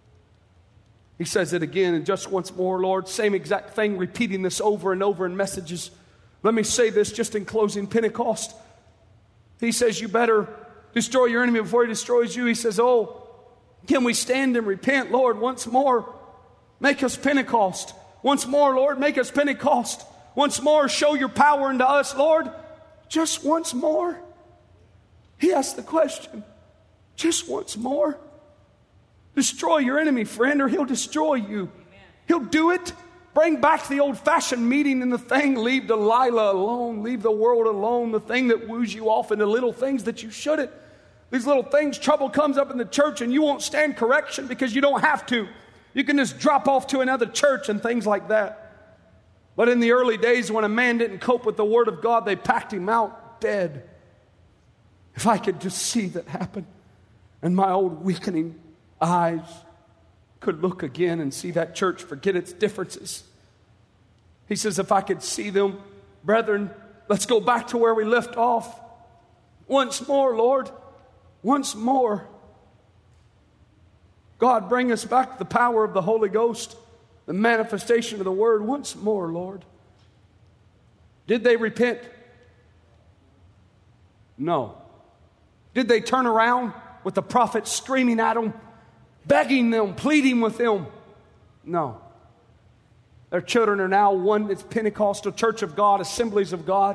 He says it again, and just once more, Lord. Same exact thing, repeating this over and over in messages. Let me say this just in closing. Pentecost. He says, you better destroy your enemy before he destroys you. He says, oh, can we stand and repent, Lord, once more? Make us Pentecost. Once more, Lord, make us Pentecost. Once more, show your power into us, Lord. Just once more. He asked the question, just once more. Destroy your enemy, friend, or he'll destroy you. Amen. He'll do it. Bring back the old-fashioned meeting and the thing. Leave Delilah alone. Leave the world alone. The thing that woos you off into little things that you shouldn't. These little things, trouble comes up in the church and you won't stand correction because you don't have to. You can just drop off to another church and things like that. But in the early days when a man didn't cope with the word of God, they packed him out dead. If I could just see that happen, and my old weakening eyes could look again and see that church forget its differences. He says, if I could see them, brethren, let's go back to where we left off. Once more, Lord, once more. God, bring us back to the power of the Holy Ghost, the manifestation of the Word once more, Lord. Did they repent? No. Did they turn around with the prophet screaming at them, begging them, pleading with them? No. Their children are now one. It's Pentecostal Church of God, Assemblies of God.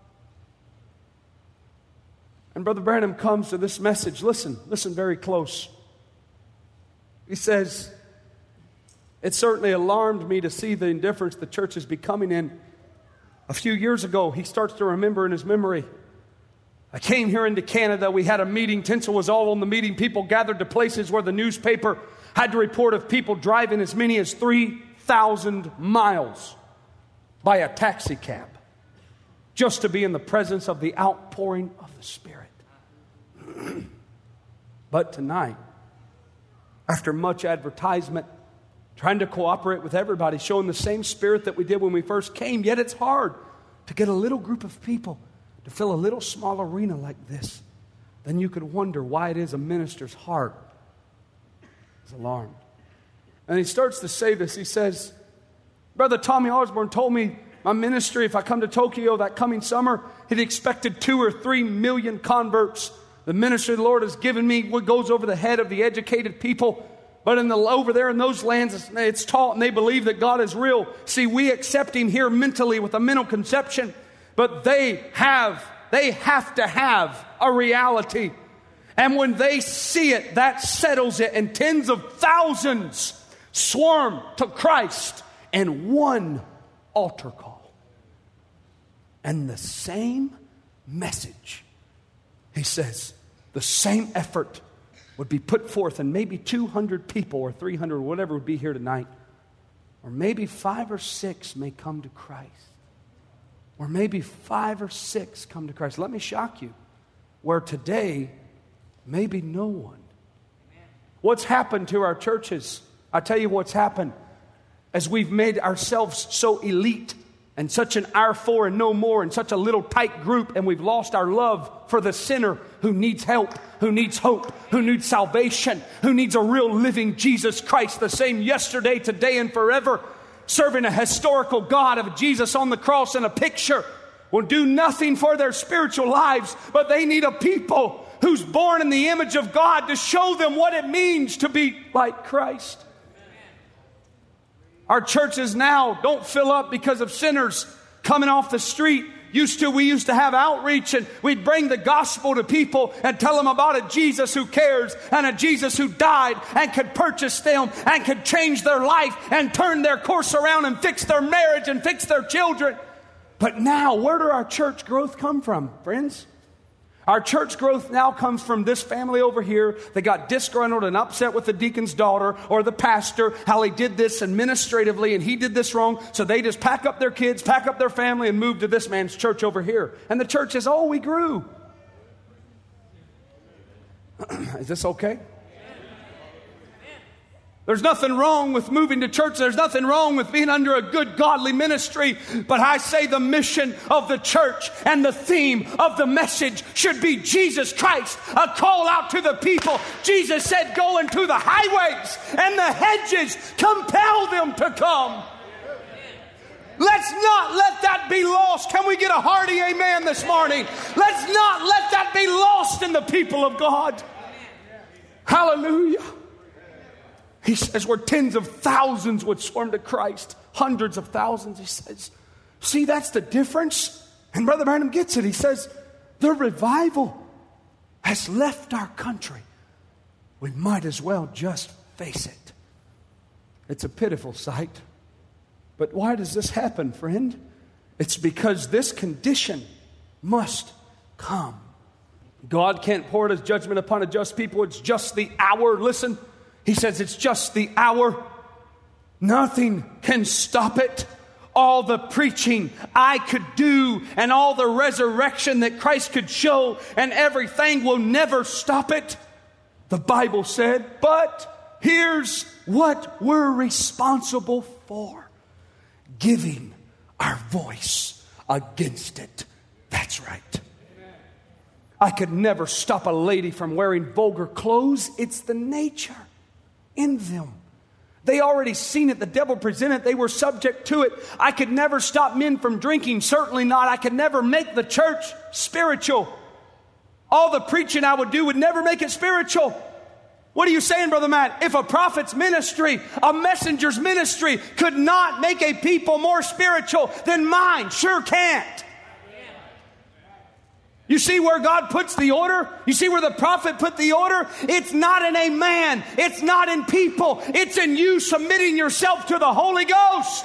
And Brother Branham comes to this message. Listen very close. He says, it certainly alarmed me to see the indifference the church is becoming in. A few years ago, he starts to remember in his memory, I came here into Canada. We had a meeting. Tinsel was all on the meeting. People gathered to places where the newspaper had to report of people driving as many as 3,000 miles by a taxi cab just to be in the presence of the outpouring of the Spirit. But tonight, after much advertisement, trying to cooperate with everybody, showing the same spirit that we did when we first came, yet it's hard to get a little group of people to fill a little small arena like this. Then you could wonder why it is a minister's heart is alarmed. And he starts to say this. He says, Brother Tommy Osborne told me my ministry, if I come to Tokyo that coming summer, he'd expected 2 or 3 million converts. The ministry the Lord has given me what goes over the head of the educated people. But over there in those lands, it's taught and they believe that God is real. See, we accept Him here mentally with a mental conception. But they have to have a reality. And when they see it, that settles it. And tens of thousands swarm to Christ in one altar call. And the same message, he says, the same effort would be put forth, and maybe 200 people or 300 or whatever would be here tonight. Or maybe 5 or 6 may come to Christ. Or maybe 5 or 6 come to Christ. Let me shock you. Where today, maybe no one. What's happened to our churches? I tell you what's happened. As we've made ourselves so elite and such an our for and no more and such a little tight group, and we've lost our love for the sinner who needs help, who needs hope, who needs salvation, who needs a real living Jesus Christ, the same yesterday, today, and forever, serving a historical God of Jesus on the cross and a picture, will do nothing for their spiritual lives, but they need a people who's born in the image of God to show them what it means to be like Christ. Our churches now don't fill up because of sinners coming off the street. We used to have outreach, and we'd bring the gospel to people and tell them about a Jesus who cares and a Jesus who died and could purchase them and could change their life and turn their course around and fix their marriage and fix their children. But now, where do our church growth come from, friends? Our church growth now comes from this family over here that got disgruntled and upset with the deacon's daughter or the pastor, how he did this administratively and he did this wrong. So they just pack up their kids, pack up their family, and move to this man's church over here. And the church is, we grew. Is this okay? There's nothing wrong with moving to church. There's nothing wrong with being under a good godly ministry. But I say the mission of the church and the theme of the message should be Jesus Christ, a call out to the people. Jesus said, go into the highways and the hedges, compel them to come. Let's not let that be lost. Can we get a hearty amen this morning? Let's not let that be lost in the people of God. Hallelujah. He says where tens of thousands would swarm to Christ, hundreds of thousands, he says. See, that's the difference. And Brother Branham gets it. He says, the revival has left our country. We might as well just face it. It's a pitiful sight. But why does this happen, friend? It's because this condition must come. God can't pour His judgment upon a just people. It's just the hour. Listen. He says it's just the hour. Nothing can stop it. all the preaching I could do and all the resurrection that Christ could show and everything will never stop it. The Bible said, but here's what we're responsible for: giving our voice against it. That's right. I could never stop a lady from wearing vulgar clothes. It's the nature in them. They already seen it. The devil presented. They were subject to it. I could never stop men from drinking. Certainly not. I could never make the church spiritual. All the preaching I would do would never make it spiritual. What are you saying, Brother Matt? If a prophet's ministry, a messenger's ministry could not make a people more spiritual, then mine sure can't. You see where God puts the order? You see where the prophet put the order? It's not in a man. It's not in people. It's in you submitting yourself to the Holy Ghost.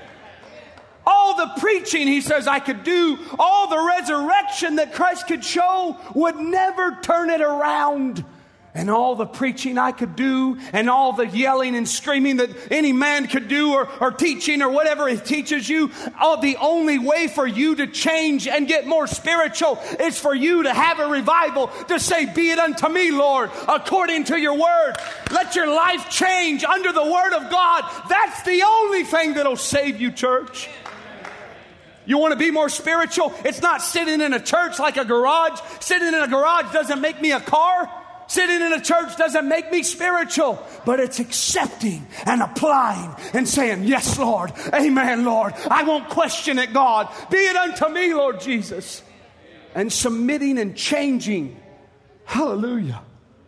All the preaching, he says, I could do, all the resurrection that Christ could show would never turn it around. And all the preaching I could do and all the yelling and screaming that any man could do or teaching or whatever it teaches you, the only way for you to change and get more spiritual is for you to have a revival, to say, be it unto me, Lord, according to your word. Let your life change under the word of God. That's the only thing that'll save you, church. You want to be more spiritual? It's not sitting in a church like a garage. Sitting in a garage doesn't make me a car. Sitting in a church doesn't make me spiritual, but it's accepting and applying and saying, yes, Lord. Amen, Lord. I won't question it, God. Be it unto me, Lord Jesus. And submitting and changing. Hallelujah.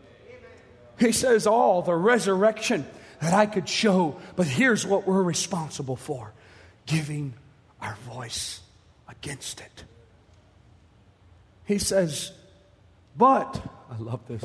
He says, all the resurrection that I could show, but here's what we're responsible for: giving our voice against it. He says, but, I love this,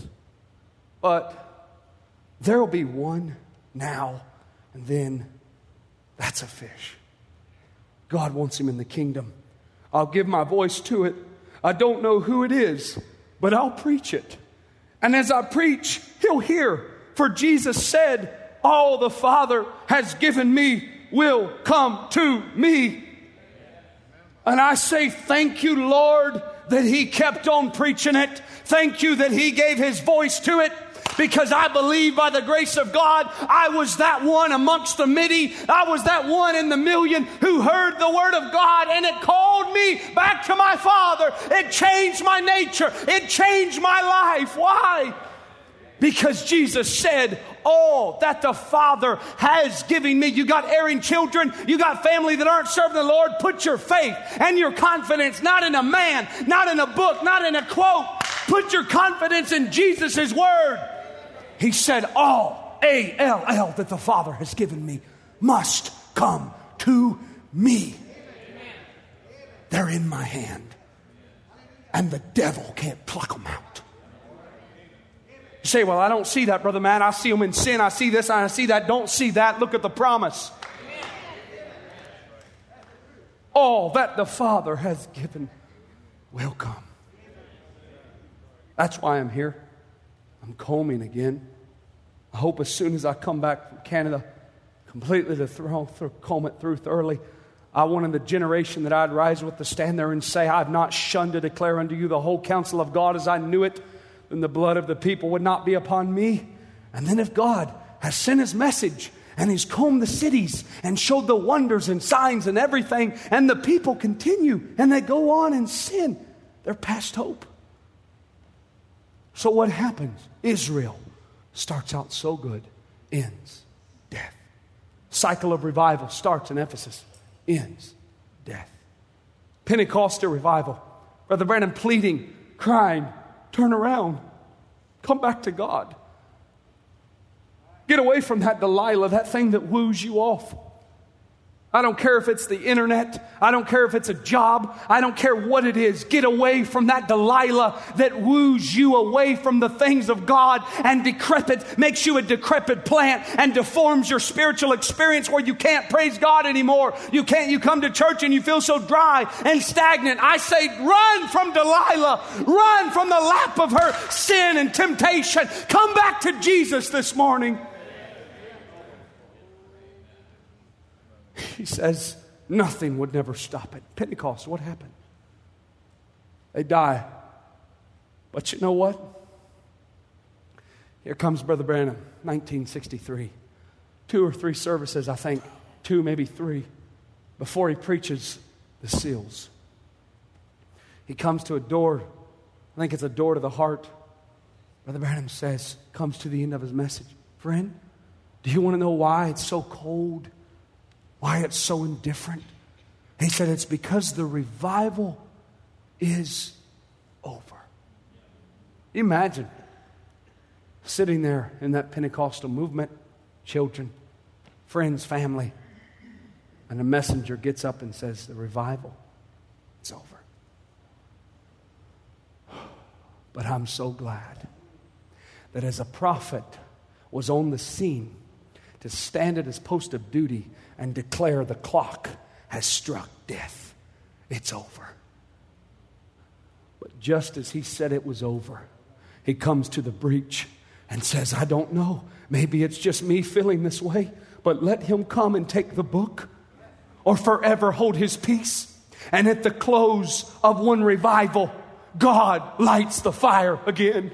but there will be one now, and then that's a fish. God wants him in the kingdom. I'll give my voice to it. I don't know who it is, but I'll preach it. And as I preach, he'll hear. For Jesus said, all the Father has given me will come to me. And I say, thank you, Lord, that he kept on preaching it. Thank you that he gave his voice to it. Because I believe by the grace of God, I was that one amongst the many. I was that one in the million who heard the word of God, and it called me back to my Father. It changed my nature. It changed my life. Why? Because Jesus said, all that the Father has given me. You got erring children. You got family that aren't serving the Lord. Put your faith and your confidence not in a man, not in a book, not in a quote. Put your confidence in Jesus' word. He said, all, A-L-L, that the Father has given me must come to me. They're in my hand. And the devil can't pluck them out. You say, well, I don't see that, Brother Matt. I see them in sin. I see this, I see that. Don't see that. Look at the promise. All that the Father has given will come. That's why I'm here. I'm combing again. I hope as soon as I come back from Canada, completely to comb it through thoroughly. I wanted the generation that I'd rise with to stand there and say, I've not shunned to declare unto you the whole counsel of God as I knew it. Then the blood of the people would not be upon me. And then if God has sent his message and he's combed the cities and showed the wonders and signs and everything, and the people continue and they go on in sin, they're past hope. So what happens? Israel starts out so good, ends death. Cycle of revival starts in Ephesus, ends death. Pentecostal revival. Brother Branham pleading, crying, turn around. Come back to God. Get away from that Delilah, that thing that woos you off. I don't care if it's the internet. I don't care if it's a job. I don't care what it is. Get away from that Delilah that woos you away from the things of God and makes you a decrepit plant and deforms your spiritual experience where you can't praise God anymore. You come to church and you feel so dry and stagnant. I say, run from Delilah. Run from the lap of her sin and temptation. Come back to Jesus this morning. He says, nothing would never stop it. Pentecost, what happened? They die. But you know what? Here comes Brother Branham, 1963. 2 or 3 services, I think. 2, maybe 3, before he preaches the seals. He comes to a door. I think it's a door to the heart. Brother Branham says, comes to the end of his message. Friend, do you want to know why it's so cold? Why it's so indifferent? He said, it's because the revival is over. Imagine sitting there in that Pentecostal movement, children, friends, family, and a messenger gets up and says, the revival, it's over. But I'm so glad that as a prophet was on the scene to stand at his post of duty and declare the clock has struck death. It's over. But just as he said it was over, he comes to the breach and says, I don't know. Maybe it's just me feeling this way, but let him come and take the book or forever hold his peace. And at the close of one revival, God lights the fire again.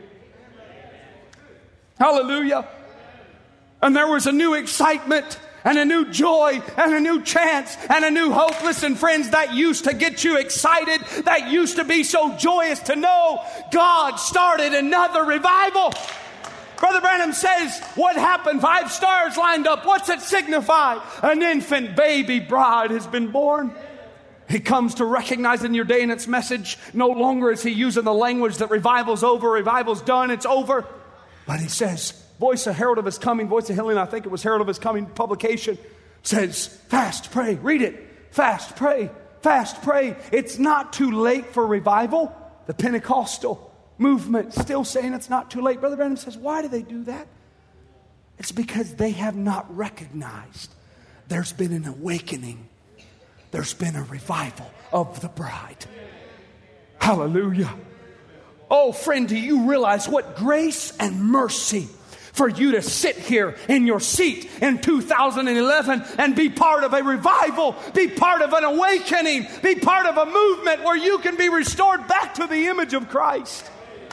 Hallelujah. And there was a new excitement and a new joy and a new chance and a new hope. Listen, friends, that used to get you excited. That used to be so joyous to know God started another revival. Brother Branham says, what happened? 5 stars lined up. What's it signify? An infant baby bride has been born. He comes to recognize in your day and its message, no longer is he using the language that revival's over, revival's done, it's over. But he says, voice of herald of his coming, voice of healing, I think it was herald of his coming publication, says, fast, pray, read it, fast, pray, fast, pray. It's not too late for revival. The Pentecostal movement still saying it's not too late. Brother Branham says, why do they do that? It's because they have not recognized there's been an awakening. There's been a revival of the bride. Hallelujah. Oh, friend, do you realize what grace and mercy for you to sit here in your seat in 2011 and be part of a revival, be part of an awakening, be part of a movement where you can be restored back to the image of Christ.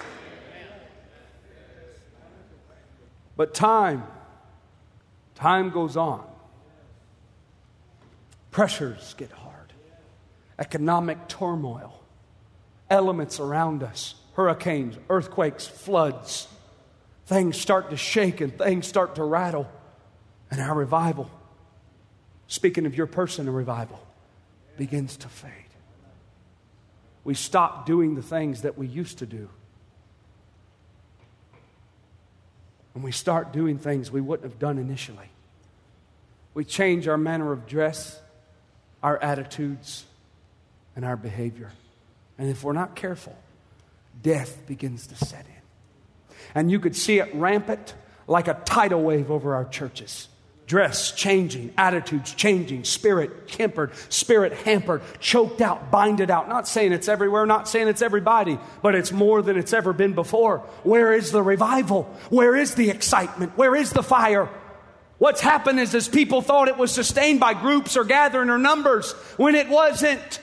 But time goes on. Pressures get hard. Economic turmoil. Elements around us. Hurricanes, earthquakes, floods. Things start to shake and things start to rattle. And our revival, speaking of your personal revival, begins to fade. We stop doing the things that we used to do. And we start doing things we wouldn't have done initially. We change our manner of dress, our attitudes, and our behavior. And if we're not careful, death begins to set in. And you could see it rampant like a tidal wave over our churches. Dress changing, attitudes changing, spirit tempered, spirit hampered, choked out, binded out. Not saying it's everywhere, not saying it's everybody, but it's more than it's ever been before. Where is the revival? Where is the excitement? Where is the fire? What's happened is people thought it was sustained by groups or gathering or numbers when it wasn't.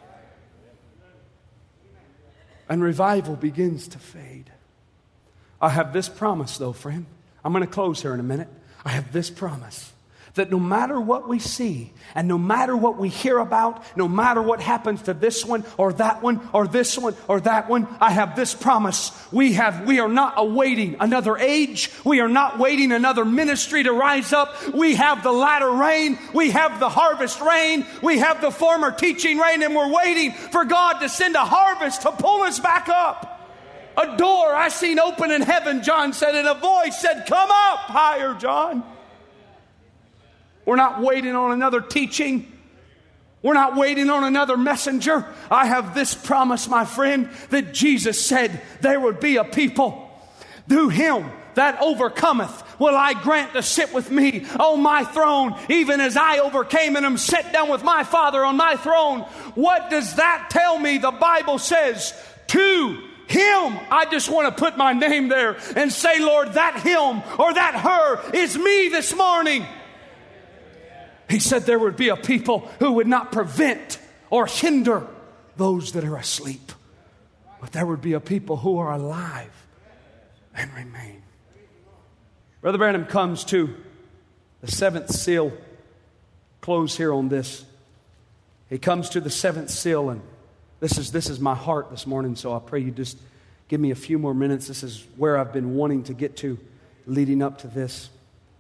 And revival begins to fade. I have this promise though, friend. I'm going to close here in a minute. I have this promise that no matter what we see and no matter what we hear about, no matter what happens to this one or that one or this one or that one, I have this promise. We are not awaiting another age. We are not waiting another ministry to rise up. We have the latter rain. We have the harvest rain. We have the former teaching rain, and we're waiting for God to send a harvest to pull us back up. A door I seen open in heaven, John said, and a voice said, come up higher, John. We're not waiting on another teaching. We're not waiting on another messenger. I have this promise, my friend, that Jesus said there would be a people through him that overcometh will I grant to sit with me on my throne, even as I overcame and am set down with my Father on my throne. What does that tell me? The Bible says, to him, I just want to put my name there and say, Lord, that him or that her is me this morning. He said there would be a people who would not prevent or hinder those that are asleep. But there would be a people who are alive and remain. Brother Branham comes to the seventh seal. Close here on this. He comes to the seventh seal, and this is my heart this morning, so I pray you just give me a few more minutes. This is where I've been wanting to get to leading up to this.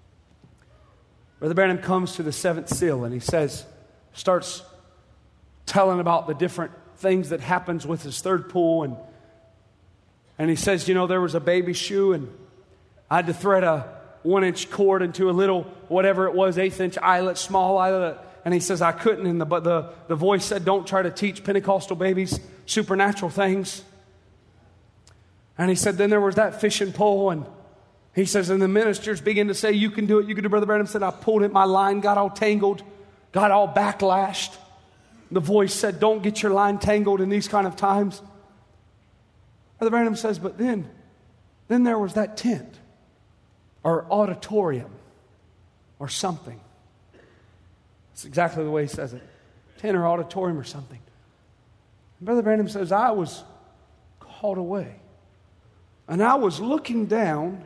Brother Branham comes to the seventh seal, and he starts telling about the different things that happens with his third pull, and he says, there was a baby shoe, and I had to thread a 1-inch cord into a little, whatever it was, 1/8-inch eyelet, small eyelet, and he says I couldn't, but the voice said, don't try to teach Pentecostal babies supernatural things. And he said, then there was that fishing pole, and he says, and the ministers begin to say, you can do it. Brother Branham said, I pulled it, my line got all tangled, got all backlashed. The voice said, don't get your line tangled in these kind of times. Brother Branham says, but then there was that tent or auditorium or something. That's exactly the way he says it. Tent or auditorium or something. And Brother Branham says, I was called away. And I was looking down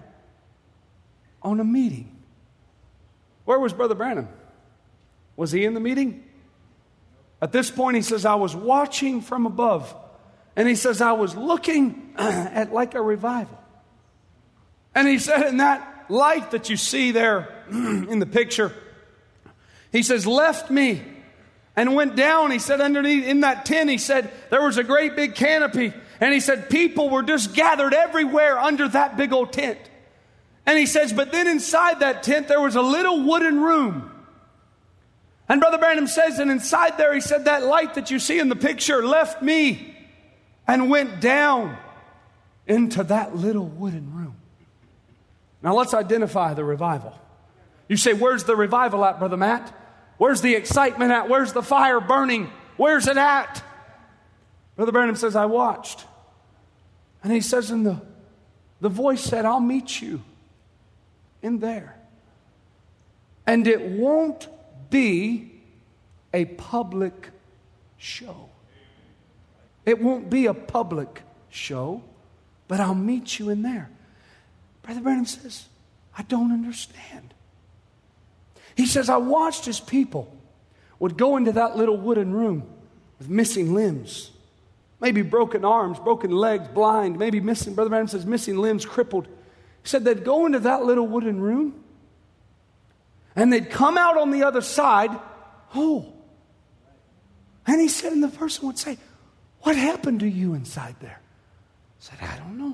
on a meeting. Where was Brother Branham? Was he in the meeting? At this point, he says, I was watching from above. And he says, I was looking at like a revival. And he said, in that light that you see there in the picture, he says, left me and went down. He said, underneath in that tent, he said, there was a great big canopy. And he said, people were just gathered everywhere under that big old tent. And he says, but then inside that tent, there was a little wooden room. And Brother Branham says, and inside there, he said, that light that you see in the picture left me and went down into that little wooden room. Now let's identify the revival. You say, where's the revival at, Brother Matt? Where's the excitement at? Where's the fire burning? Where's it at? Brother Branham says, I watched. And he says, and the voice said, I'll meet you in there. And it won't be a public show. It won't be a public show, but I'll meet you in there. Brother Branham says, I don't understand. He says, I watched as people would go into that little wooden room with missing limbs, maybe broken arms, broken legs, blind, maybe missing, Brother Branham says, missing limbs, crippled. He said they'd go into that little wooden room and they'd come out on the other side whole. And he said, and the person would say, what happened to you inside there? I said, I don't know.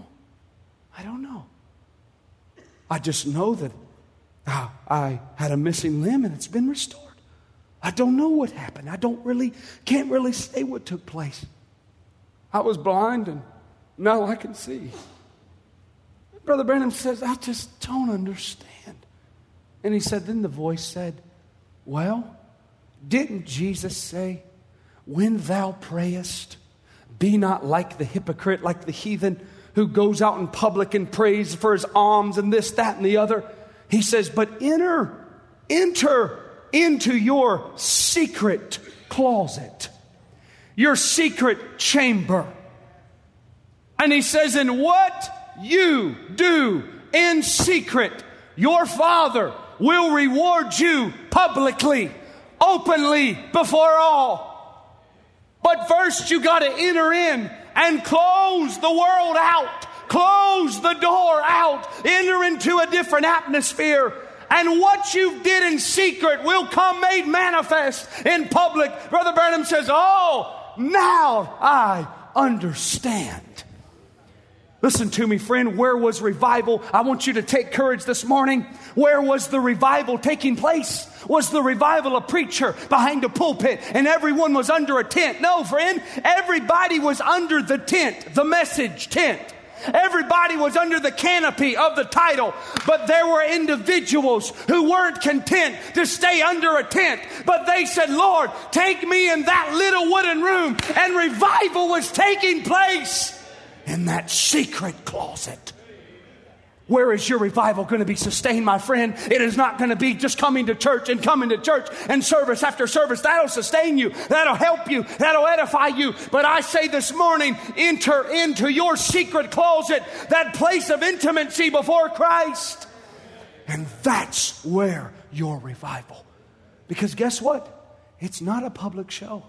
I just know that I had a missing limb and it's been restored. I don't know what happened. Can't really say what took place. I was blind and now I can see. Brother Branham says, I just don't understand. And he said, then the voice said, well, didn't Jesus say, when thou prayest, be not like the hypocrite, like the heathen who goes out in public and prays for his alms and this, that, and the other. He says, but enter into your secret closet, your secret chamber. And he says, and what you do in secret, your Father will reward you publicly, openly, before all. But first you got to enter in and close the world out. Close the door out. Enter into a different atmosphere. And what you did in secret will come made manifest in public. Brother Branham says, oh, now I understand. Listen to me, friend. Where was revival? I want you to take courage this morning. Where was the revival taking place? Was the revival a preacher behind a pulpit and everyone was under a tent? No, friend. Everybody was under the tent, the message tent. Everybody was under the canopy of the title. But there were individuals who weren't content to stay under a tent. But they said, Lord, take me in that little wooden room. And revival was taking place in that secret closet. Where is your revival going to be sustained, my friend? It is not going to be just coming to church and service after service. That'll sustain you. That'll help you. That'll edify you. But I say this morning, enter into your secret closet, that place of intimacy before Christ. And that's where your revival. Because guess what? It's not a public show.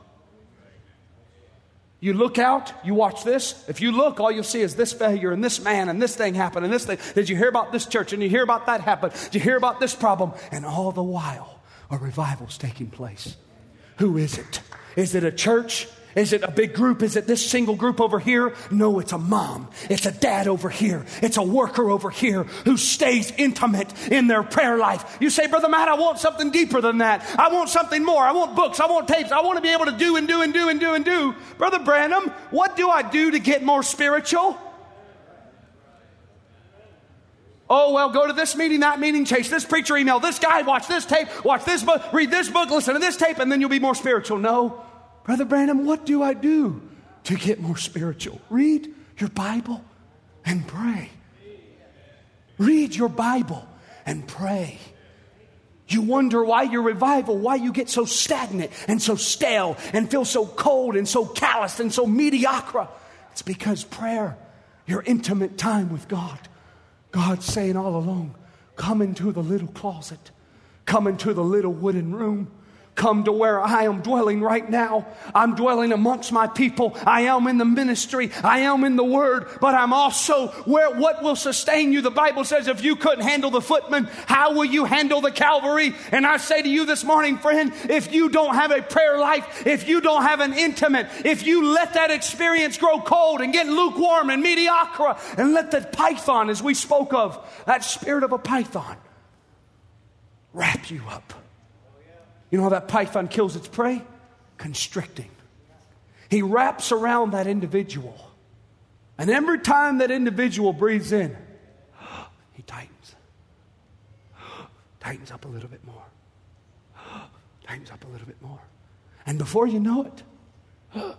You look out, you watch this. If you look, all you'll see is this failure and this man and this thing happened and this thing. Did you hear about this church? And you hear about that happen? Did you hear about this problem? And all the while, a revival's taking place. Who is it? Is it a church? Is it a big group? Is it this single group over here? No, it's a mom. It's a dad over here. It's a worker over here who stays intimate in their prayer life. You say, Brother Matt, I want something deeper than that. I want something more. I want books. I want tapes. I want to be able to do and do and do and do and do. Brother Branham, what do I do to get more spiritual? Oh, well, go to this meeting, that meeting, chase this preacher, email this guy, watch this tape, watch this book, read this book, listen to this tape, and then you'll be more spiritual. No. Brother Branham, what do I do to get more spiritual? Read your Bible and pray. Read your Bible and pray. You wonder why your revival, why you get so stagnant and so stale and feel so cold and so calloused and so mediocre. It's because prayer, your intimate time with God. God's saying all along, come into the little closet. Come into the little wooden room. Come to where I am dwelling right now. I'm dwelling amongst my people. I am in the ministry. I am in the Word. But I'm also where what will sustain you. The Bible says if you couldn't handle the footman, how will you handle the Calvary? And I say to you this morning, friend, if you don't have a prayer life, if you don't have an intimate, if you let that experience grow cold and get lukewarm and mediocre, and let the python, as we spoke of, that spirit of a python, wrap you up. You know how that python kills its prey? Constricting. He wraps around that individual. And every time that individual breathes in, he tightens. Tightens up a little bit more. Tightens up a little bit more. And before you know it,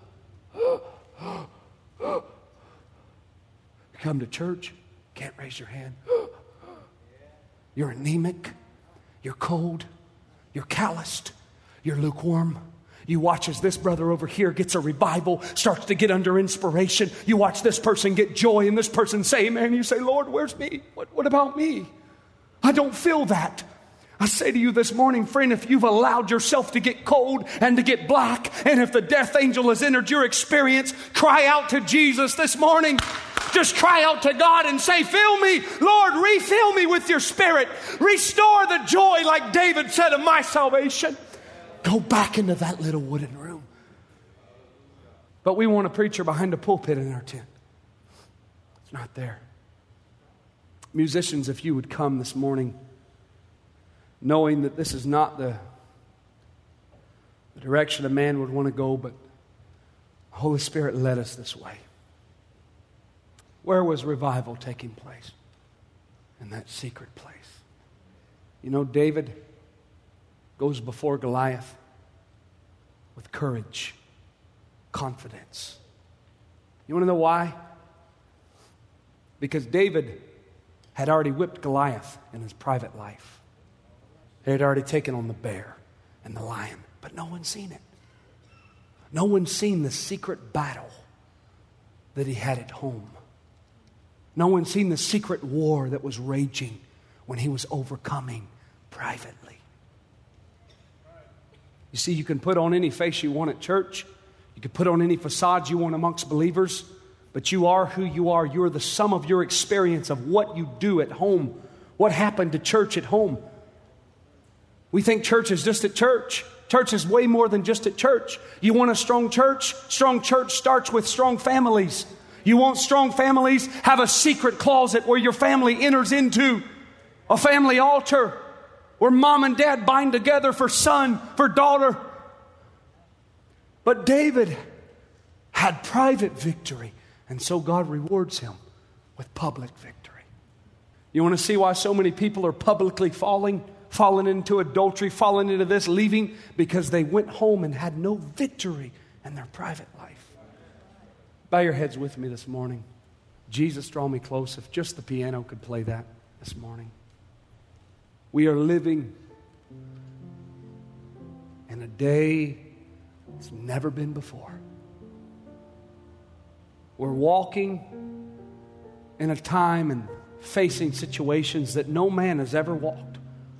you come to church, can't raise your hand. You're anemic. You're cold. You're calloused. You're lukewarm. You watch as this brother over here gets a revival, starts to get under inspiration. You watch this person get joy and this person say amen. You say, Lord, where's me? What about me? I don't feel that. I say to you this morning, friend, if you've allowed yourself to get cold and to get black, and if the death angel has entered your experience, cry out to Jesus this morning. Just cry out to God and say, fill me, Lord, refill me with your Spirit. Restore the joy, like David said, of my salvation. Go back into that little wooden room. But we want a preacher behind a pulpit in our tent. It's not there. Musicians, if you would come this morning, knowing that this is not the direction a man would want to go, but the Holy Spirit led us this way. Where was revival taking place? In that secret place. You know, David goes before Goliath with courage, confidence. You want to know why? Because David had already whipped Goliath in his private life. He had already taken on the bear and the lion, but no one's seen it. No one's seen the secret battle that he had at home. No one's seen the secret war that was raging when he was overcoming privately. You see, you can put on any face you want at church. You can put on any facade you want amongst believers. But you are who you are. You're the sum of your experience of what you do at home. What happened to church at home? We think church is just at church. Church is way more than just at church. You want a strong church? Strong church starts with strong families. You want strong families? Have a secret closet where your family enters into. A family altar where mom and dad bind together for son, for daughter. But David had private victory, and so God rewards him with public victory. You want to see why so many people are publicly falling into adultery, falling into this, leaving? Because they went home and had no victory in their private life. Bow your heads with me this morning. Jesus, draw me close. If just the piano could play that this morning. We are living in a day it's never been before. We're walking in a time and facing situations that no man has ever walked.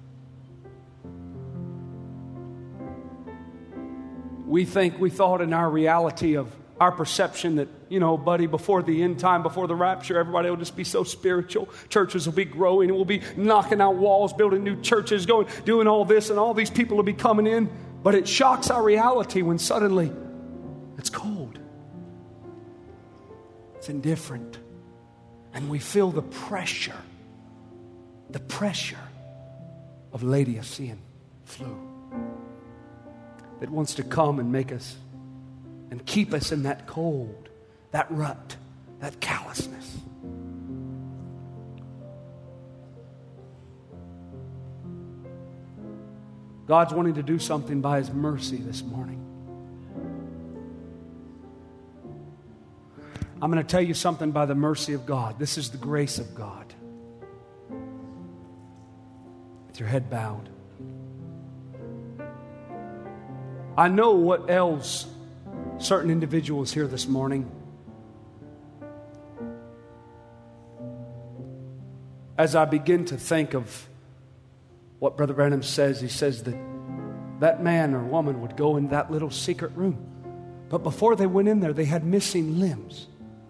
We thought in our reality of our perception that, buddy, before the end time, before the rapture, everybody will just be so spiritual. Churches will be growing, and we'll be knocking out walls, building new churches, doing all this, and all these people will be coming in. But it shocks our reality when suddenly it's cold. It's indifferent. And we feel the pressure of Laodicean flu that wants to come and make us and keep us in that cold, that rut, that callousness. God's wanting to do something by His mercy this morning. I'm going to tell you something by the mercy of God. This is the grace of God. With your head bowed. I know what ails certain individuals here this morning. As I begin to think of what Brother Branham says, he says that man or woman would go in that little secret room. But before they went in there, they had missing limbs.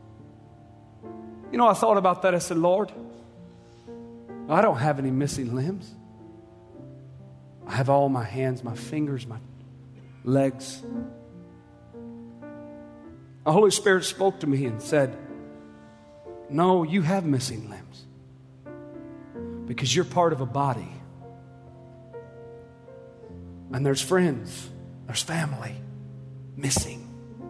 I thought about that. I said, Lord, I don't have any missing limbs. I have all my hands, my fingers, my legs. The Holy Spirit spoke to me and said, no, you have missing limbs because you're part of a body. And there's friends, there's family missing.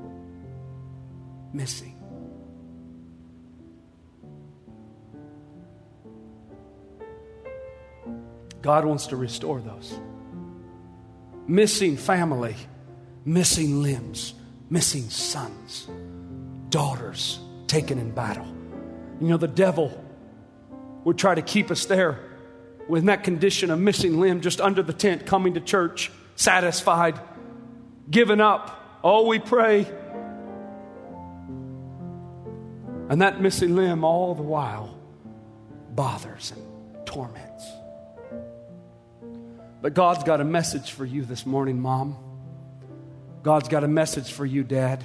God wants to restore those. Missing family, missing limbs, missing sons, daughters taken in battle. The devil would try to keep us there with that condition of missing limb, just under the tent, coming to church, satisfied, giving up. Oh, we pray. And that missing limb all the while bothers and torments. But God's got a message for you this morning, Mom. God's got a message for you, Dad.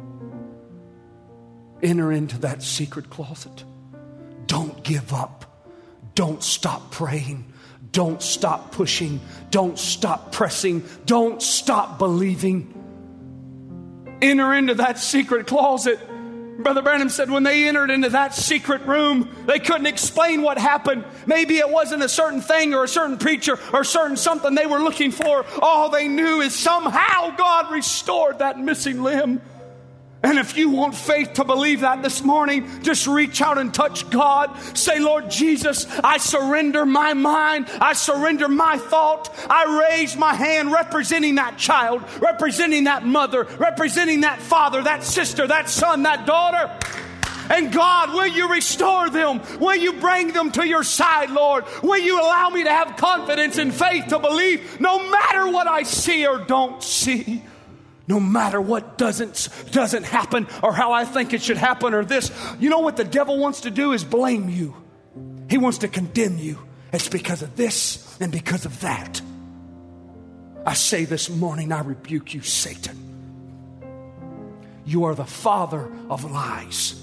Enter into that secret closet. Don't give up. Don't stop praying. Don't stop pushing. Don't stop pressing. Don't stop believing. Enter into that secret closet. Brother Branham said when they entered into that secret room, they couldn't explain what happened. Maybe it wasn't a certain thing or a certain preacher or certain something they were looking for. All they knew is somehow God restored that missing limb. And if you want faith to believe that this morning, just reach out and touch God. Say, Lord Jesus, I surrender my mind. I surrender my thought. I raise my hand representing that child, representing that mother, representing that father, that sister, that son, that daughter. And God, will you restore them? Will you bring them to your side, Lord? Will you allow me to have confidence and faith to believe no matter what I see or don't see? No matter what doesn't happen or how I think it should happen or this. You know what the devil wants to do is blame you. He wants to condemn you. It's because of this and because of that. I say this morning, I rebuke you, Satan. You are the father of lies.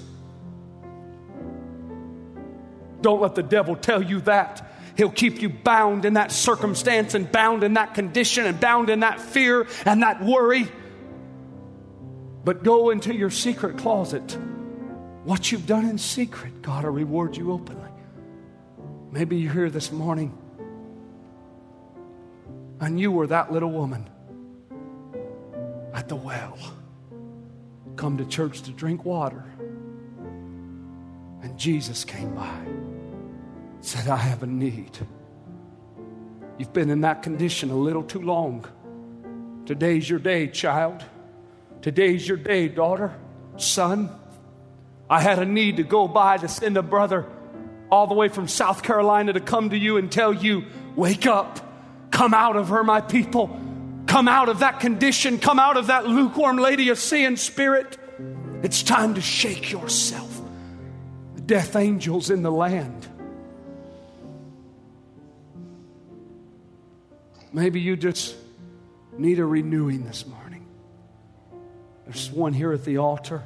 Don't let the devil tell you that. He'll keep you bound in that circumstance and bound in that condition and bound in that fear and that worry. But go into your secret closet. What you've done in secret, God will reward you openly. Maybe you're here this morning and you were that little woman at the well. Come to church to drink water. And Jesus came by. Said, I have a need. You've been in that condition a little too long. Today's your day, child. Today's your day, daughter, son. I had a need to go by to send a brother all the way from South Carolina to come to you and tell you, wake up, come out of her, my people. Come out of that condition, come out of that lukewarm Laodicean spirit. It's time to shake yourself. The death angels in the land. Maybe you just need a renewing this morning. There's one here at the altar.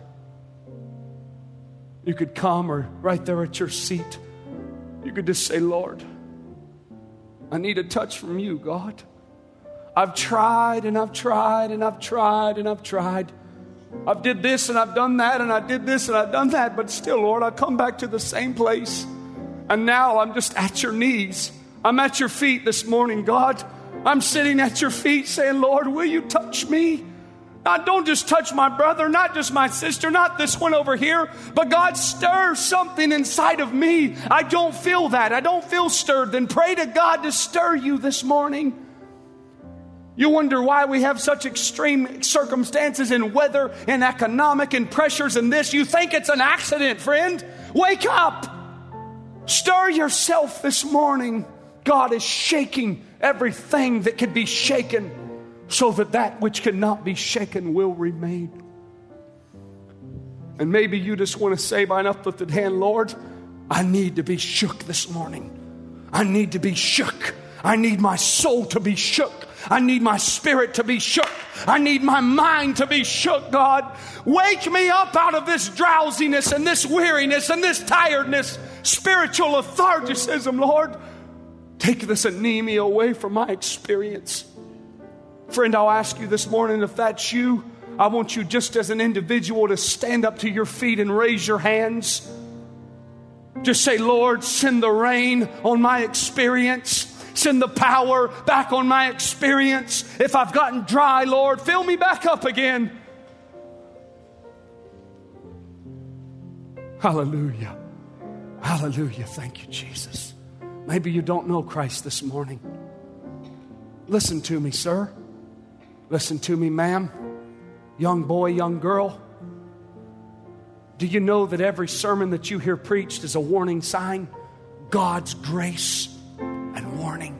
You could come, or right there at your seat, you could just say, Lord, I need a touch from you, God. I've tried and I've tried and I've tried and I've tried. I've did this and I've done that and I did this and I've done that. But still, Lord, I come back to the same place. And now I'm just at your knees. I'm at your feet this morning, God. I'm sitting at your feet saying, Lord, will you touch me? God, don't just touch my brother, not just my sister, not this one over here, but God, stir something inside of me. I don't feel that. I don't feel stirred. Then pray to God to stir you this morning. You wonder why we have such extreme circumstances in weather and economic and pressures and this. You think it's an accident, friend. Wake up. Stir yourself this morning. God is shaking everything that can be shaken so that that which cannot be shaken will remain. And maybe you just want to say by an uplifted hand, Lord, I need to be shook this morning. I need to be shook. I need my soul to be shook. I need my spirit to be shook. I need my mind to be shook, God. Wake me up out of this drowsiness and this weariness and this tiredness, spiritual lethargicism, Lord. Take this anemia away from my experience. Friend, I'll ask you this morning, if that's you, I want you just as an individual to stand up to your feet and raise your hands. Just say, Lord, send the rain on my experience. Send the power back on my experience. If I've gotten dry, Lord, fill me back up again. Hallelujah. Hallelujah. Thank you, Jesus. Maybe you don't know Christ this morning. Listen to me, sir. Listen to me, ma'am. Young boy, young girl. Do you know that every sermon that you hear preached is a warning sign? God's grace and warning.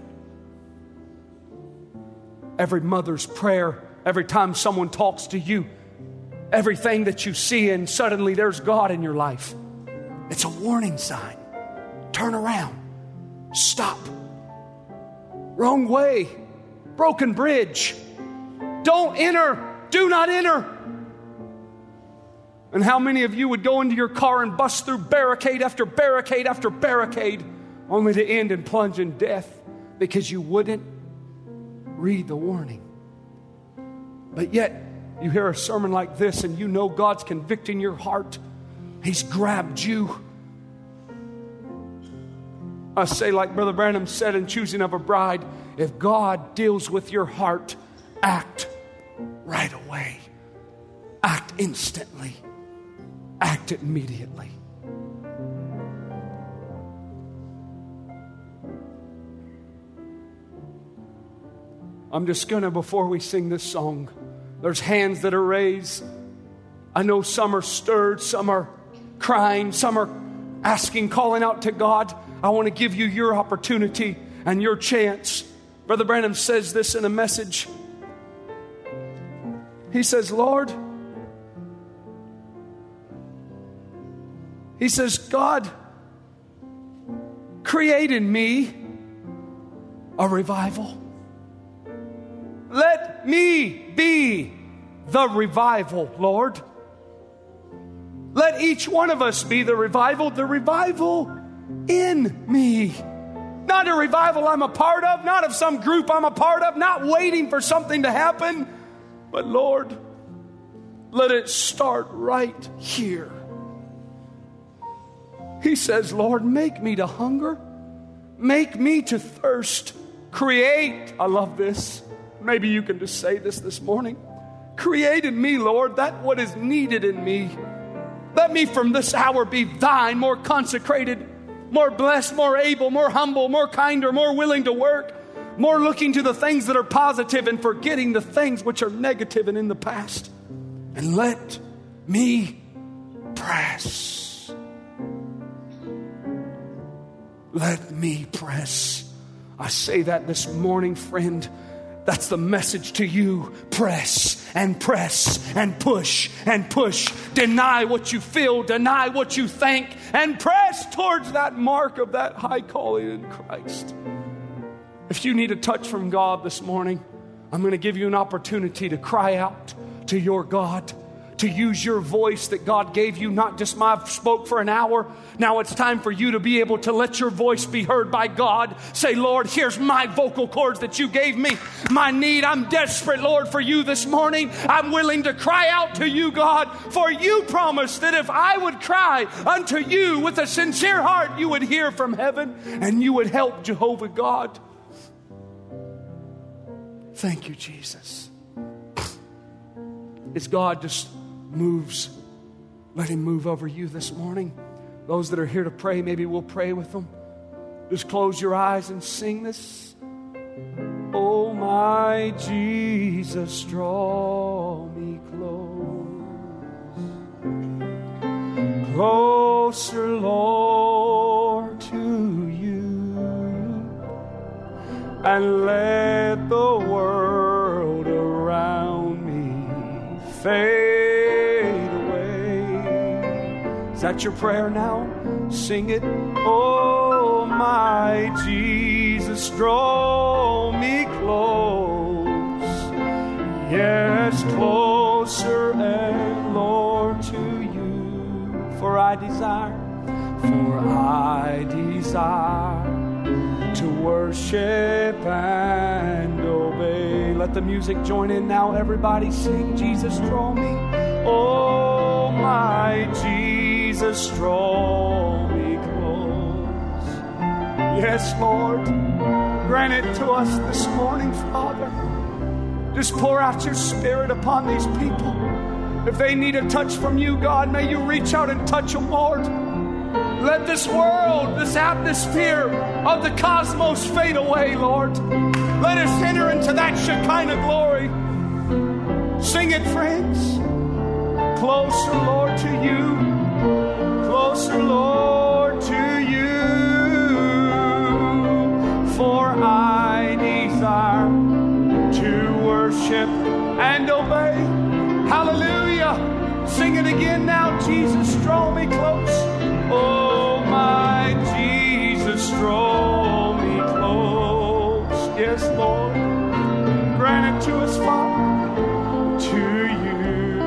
Every mother's prayer, every time someone talks to you, everything that you see and suddenly there's God in your life, it's a warning sign. Turn around. Stop. Wrong way. Broken bridge. Don't enter. Do not enter. And how many of you would go into your car and bust through barricade after barricade after barricade only to end and plunge in death because you wouldn't read the warning? But yet, you hear a sermon like this and you know God's convicting your heart. He's grabbed you. I say like Brother Branham said in Choosing of a Bride, if God deals with your heart, act right away. Act instantly. Act immediately. I'm just gonna, before we sing this song, there's hands that are raised. I know some are stirred, some are crying, some are asking, calling out to God. I want to give you your opportunity and your chance. Brother Branham says this in a message. He says, Lord, he says, God, create in me a revival. Let me be the revival, Lord. Let each one of us be the revival in me. Not a revival I'm a part of, not of some group I'm a part of, not waiting for something to happen, but Lord, let it start right here. He says, Lord, make me to hunger, make me to thirst, create, I love this, maybe you can just say this morning, create in me, Lord, that what is needed in me. Let me from this hour be thine, more consecrated, more blessed, more able, more humble, more kinder, more willing to work, more looking to the things that are positive and forgetting the things which are negative and in the past. And let me press. Let me press. I say that this morning, friend. That's the message to you. Press and press and push and push. Deny what you feel, deny what you think, and press towards that mark of that high calling in Christ. If you need a touch from God this morning, I'm going to give you an opportunity to cry out to your God, to use your voice that God gave you, not just I've spoke for an hour. Now it's time for you to be able to let your voice be heard by God. Say, Lord, here's my vocal cords that you gave me. My need, I'm desperate, Lord, for you this morning. I'm willing to cry out to you, God, for you promised that if I would cry unto you with a sincere heart, you would hear from heaven and you would help, Jehovah God. Thank you, Jesus. As God just moves, let him move over you this morning. Those that are here to pray, maybe we'll pray with them. Just close your eyes and sing this. Oh, my Jesus, draw me close. Closer, Lord, to you. And let the world around me fade away. Is that your prayer now? Sing it. Oh, my Jesus, draw me close. Yes, closer, and Lord, to you. For I desire to worship and obey. Let the music join in now. Everybody sing, Jesus, draw me. Oh, my Jesus, draw me close. Yes, Lord. Grant it to us this morning, Father. Just pour out your Spirit upon these people. If they need a touch from you, God, may you reach out and touch them, Lord. Let this world, this atmosphere of the cosmos fade away, Lord. Let us enter into that Shekinah glory. Sing it, friends. Closer, Lord, to you. Closer, Lord, to you. For I desire to worship and obey. Hallelujah. Sing it again now. Jesus, draw me close. Oh, my Jesus, draw me close. Yes, Lord. Grant it to us, Father, to you.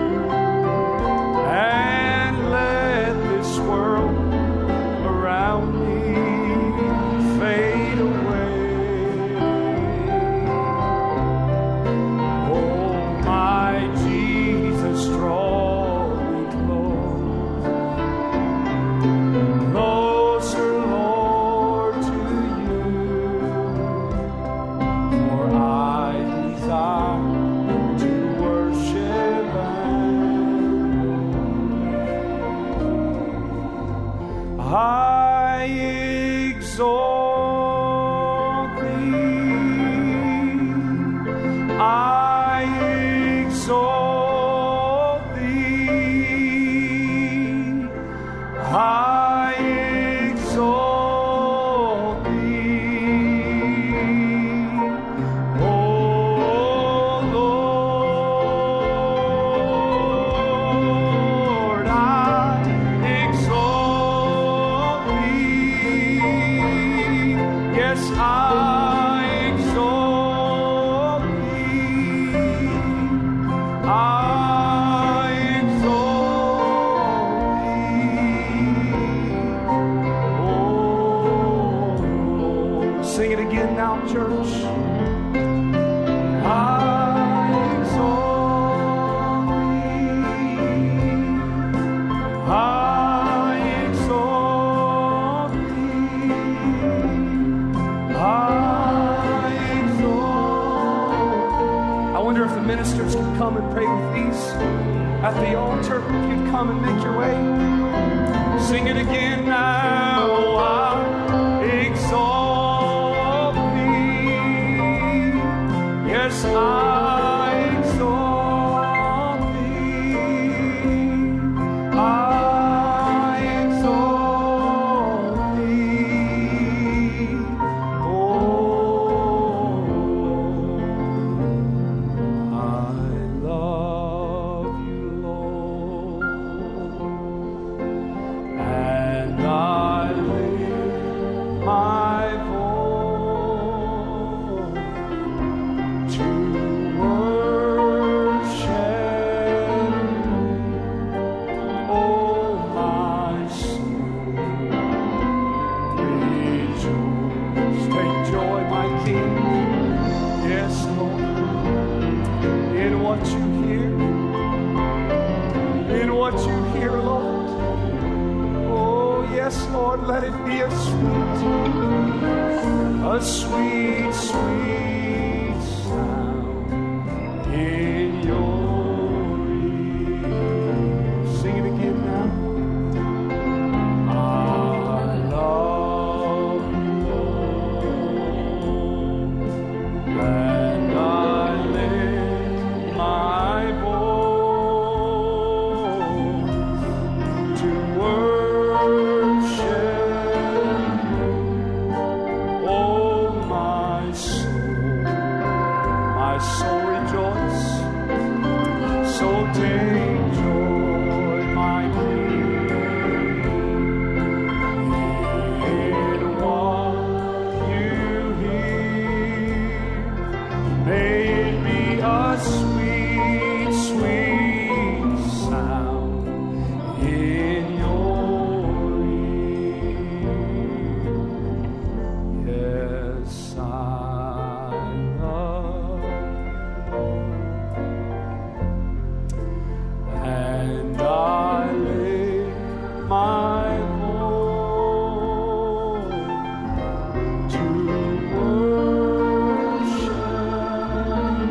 And let this world around me fade away. Oh, my Jesus, draw I exalt thee, I exalt thee, I exalt thee, O Lord, I exalt thee. Yes, I exalt thee. I exalt thee. Oh, sing it again now, church. I exalt thee. I exalt thee. I exalt. I wonder if the ministers could come and pray with these at the altar. If you'd come and make your way. Sing it again now. I exalt thee. Yes, I exalt thee. I what you hear. In what you hear, Lord. Oh, yes, Lord, let it be a sweet, sweet sound in your ear. Sing it again now. I love you, Lord, and I lift my voice to worship you. Oh, my soul rejoice. So take joy, my King, in what you hear. May it be a sweet, sweet sound in your ear. Yes, I love and I lift my voice to worship.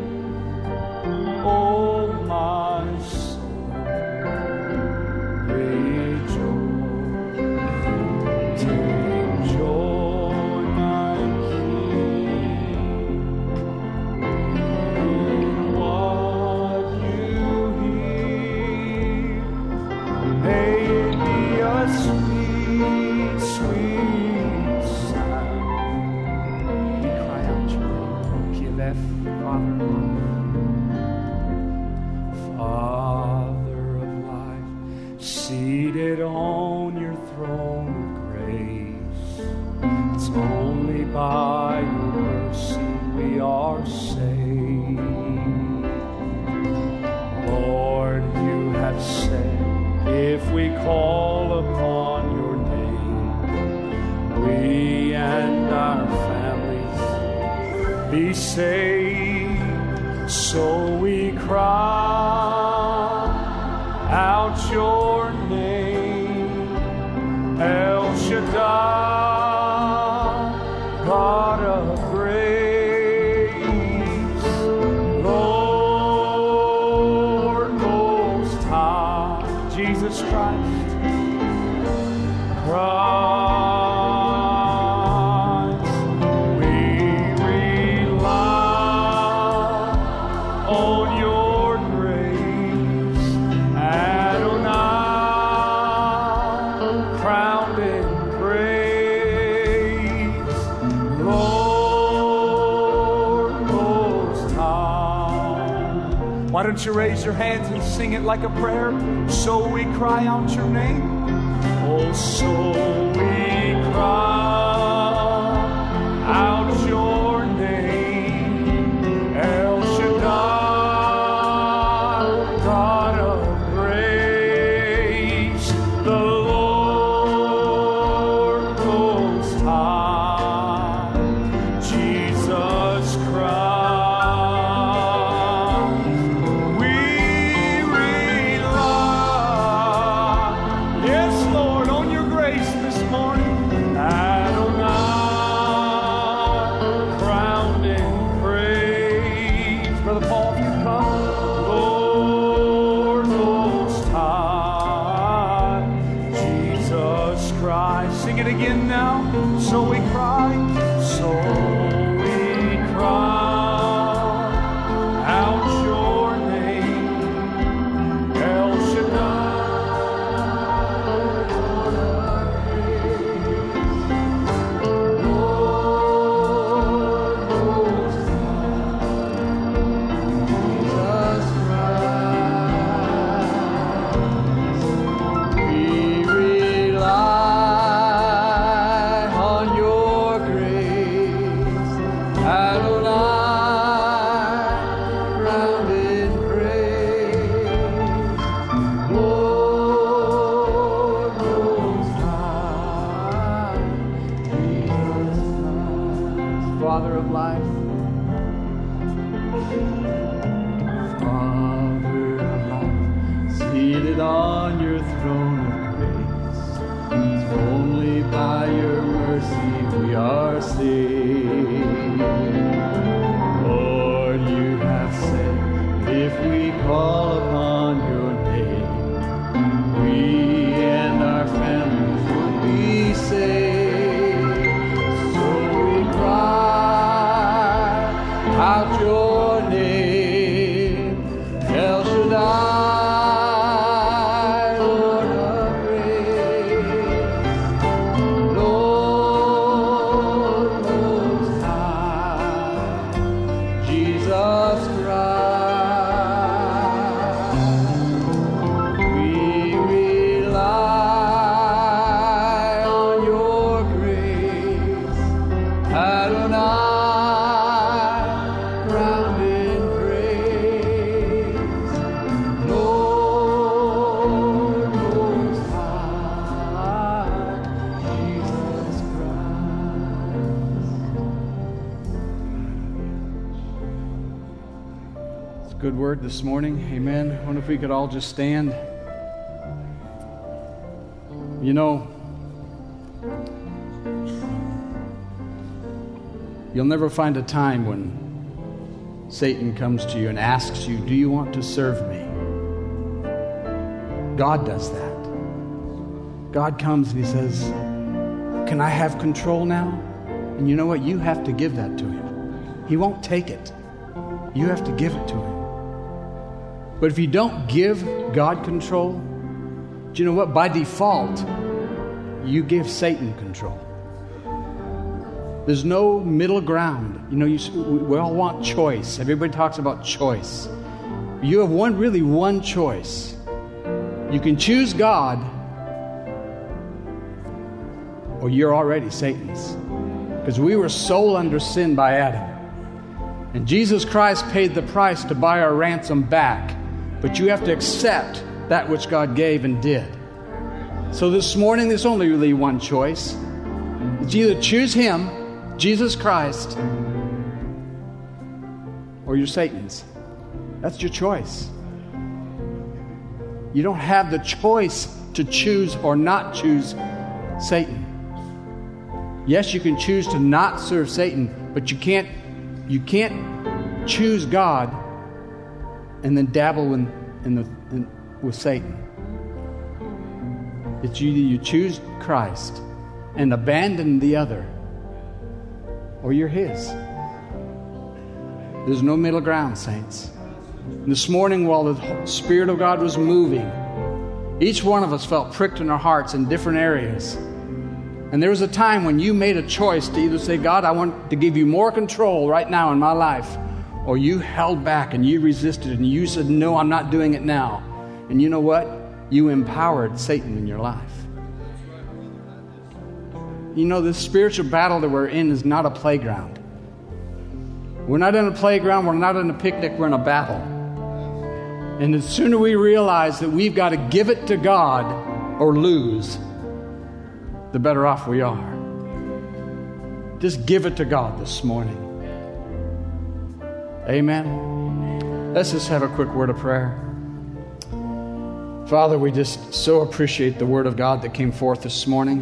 Oh, my soul, rejoice. Take joy, my King, in what you hear. May it be a sweet, sweet sound. We cry out your name. Kiev, Father of life, seated on your throne of grace. It's only by your mercy we are saved. Lord, you have said, if we call upon your name, we and our families be saved. So we cry out your name, El Shaddai, God of grace, Lord Most High, Jesus Christ, we rely on your grace, Adonai, crowned in praise, Lord Most High. Why don't you raise your hands and sing it like a prayer? So we cry out your name. Oh, so we cry out your name, El Shaddai, God of grace, the Lord Most High, Jesus Christ. We rely, yes, Lord, on your grace this morning. Adonai, crowned in praise. Brother Paul, if you come. Lord Most High, Jesus Christ. Sing it again now. So we cry, so we cry out your name, El Shaddai.
throne of grace. It's only by your mercy we are saved. Lord, you have said, if we call upon your name, we and our families will be saved. So we cry out your name, El Shaddai, Lord of grace, Lord Most High, Jesus Christ. We rely on your grace, Adonai, crowned in praise, Lord Most High, Jesus Christ.
It's a good word this morning. Amen. I wonder if we could all just stand. You know, you'll never find a time when Satan comes to you and asks you, do you want to serve me? God does that. God comes and he says, can I have control now? And you know what? You have to give that to him. He won't take it. You have to give it to him. But if you don't give God control, do you know what? By default, you give Satan control. There's no middle ground. You know, we all want choice. Everybody talks about choice. You have one choice. You can choose God, or you're already Satan's. Because we were sold under sin by Adam. And Jesus Christ paid the price to buy our ransom back. But you have to accept that which God gave and did. So this morning, there's only really one choice. It's either choose him, Jesus Christ, or you're Satan's. That's your choice. You don't have the choice to choose or not choose Satan. Yes, you can choose to not serve Satan, but you can't choose God and then dabble with Satan. It's either you choose Christ and abandon the other, or you're his. There's no middle ground, saints. This morning, while the Spirit of God was moving, each one of us felt pricked in our hearts in different areas. And there was a time when you made a choice to either say, God, I want to give you more control right now in my life, or you held back and you resisted and you said, no, I'm not doing it now. And you know what? You empowered Satan in your life. You know, this spiritual battle that we're in is not a playground. We're not in a playground. We're not in a picnic. We're in a battle. And the sooner we realize that we've got to give it to God or lose, the better off we are. Just give it to God this morning. Amen. Let's just have a quick word of prayer. Father, we just so appreciate the word of God that came forth this morning.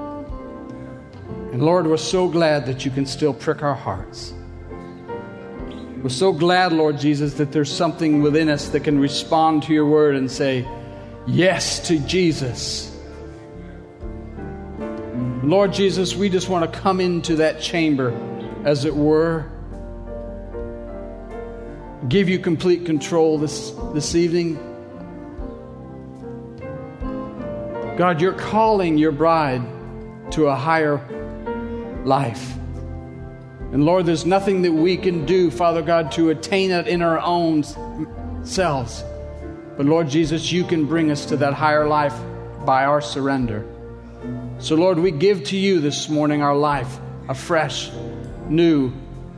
And Lord, we're so glad that you can still prick our hearts. We're so glad, Lord Jesus, that there's something within us that can respond to your word and say yes to Jesus. Lord Jesus, we just want to come into that chamber, as it were, give you complete control this evening. God, you're calling your bride to a higher life. And Lord, there's nothing that we can do, Father God, to attain it in our own selves. But Lord Jesus, you can bring us to that higher life by our surrender. So Lord, we give to you this morning our life, afresh, new.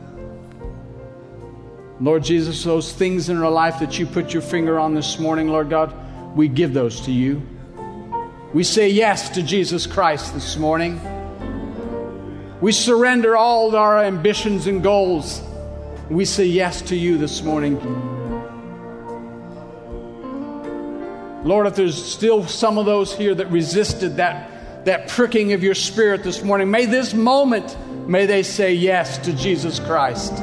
Lord Jesus, those things in our life that you put your finger on this morning, Lord God, we give those to you. We say yes to Jesus Christ this morning. We surrender all our ambitions and goals. We say yes to you this morning. Lord, if there's still some of those here that resisted that pricking of your Spirit this morning, may this moment, may they say yes to Jesus Christ.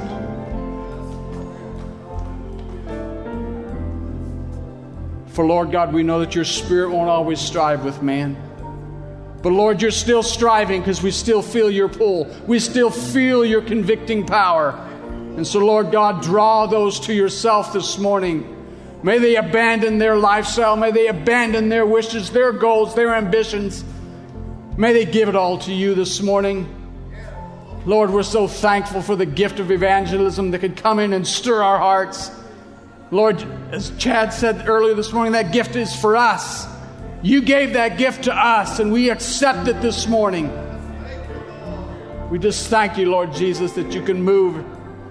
For Lord God, we know that your Spirit won't always strive with man. But Lord, you're still striving because we still feel your pull. We still feel your convicting power. And so Lord God, draw those to yourself this morning. May they abandon their lifestyle. May they abandon their wishes, their goals, their ambitions. May they give it all to you this morning. Lord, we're so thankful for the gift of evangelism that could come in and stir our hearts. Lord, as Chad said earlier this morning, that gift is for us. You gave that gift to us, and we accept it this morning. We just thank you, Lord Jesus, that you can move.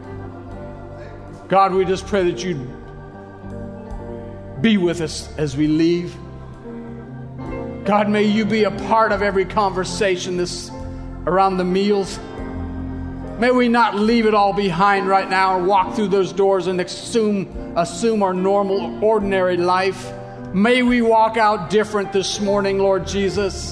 God, we just pray that you'd be with us as we leave. God, may you be a part of every conversation around the meals. May we not leave it all behind right now and walk through those doors and assume our normal, ordinary life. May we walk out different this morning, Lord Jesus.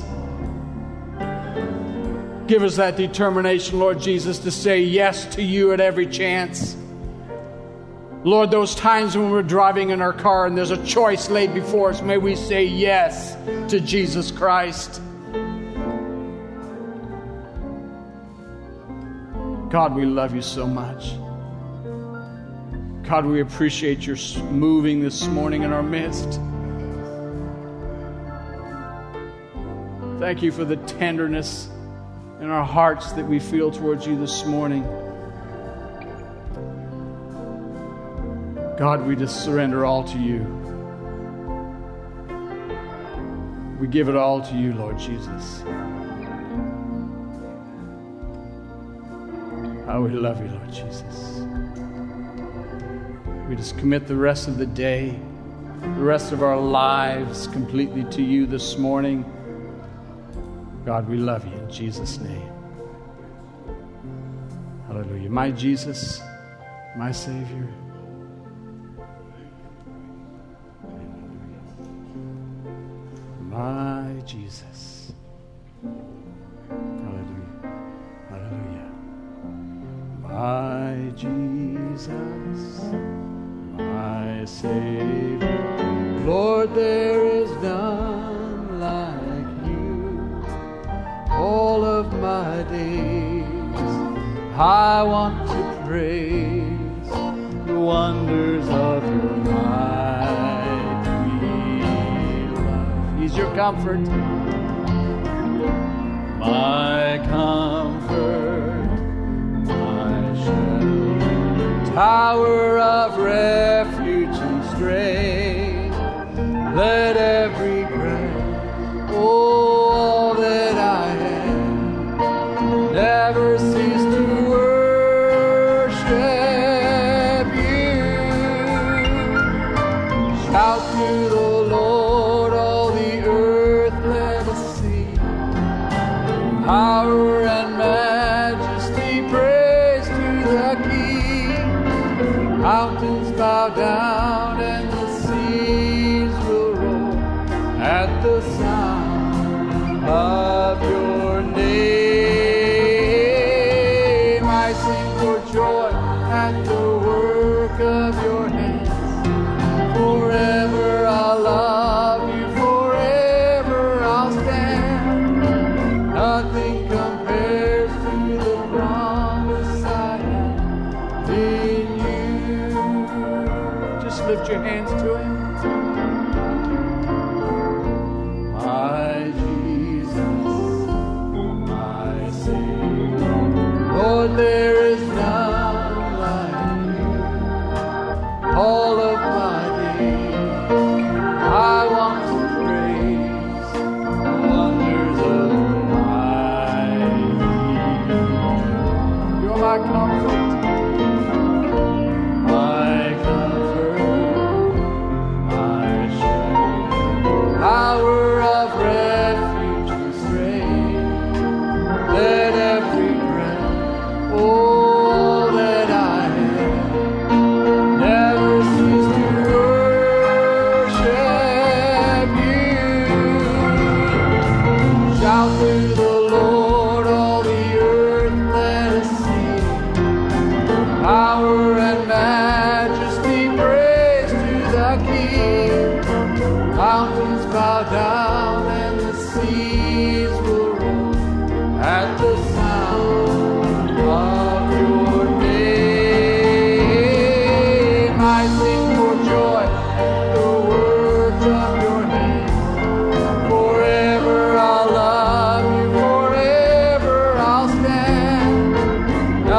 Give us that determination, Lord Jesus, to say yes to you at every chance. Lord, those times when we're driving in our car and there's a choice laid before us, may we say yes to Jesus Christ. God, we love you so much. God, we appreciate your moving this morning in our midst. Thank you for the tenderness in our hearts that we feel towards you this morning. God, we just surrender all to you. We give it all to you, Lord Jesus. How we love you, Lord Jesus. We just commit the rest of the day, the rest of our lives completely to you this morning. God, we love you in Jesus' name. Hallelujah. My Jesus, my Savior. My Jesus. Hallelujah. Hallelujah. My Jesus, my Savior. Lord, there is none like you. All of my days I want to praise the wonders of your mighty love. He's your comfort, my comfort, my shelter, tower of refuge and strength. Let every breath, all that I am, never cease to worship you. Shout to the Lord, all the earth, let us see power and majesty, praise to the King. Mountains bow down and the seas will roar at the sound of your name. I sing for joy at the work of your hands. Forever I'll love you, forever I'll stand. Nothing compares to the promise I have in you. Just lift your hands to him. My Jesus, my Savior. Lord, there is none like you. All of my days I want to praise the wonders of my You're my comfort, my comfort, my shelter, power of refuge and strength. Let every breath, all that I am, never cease to worship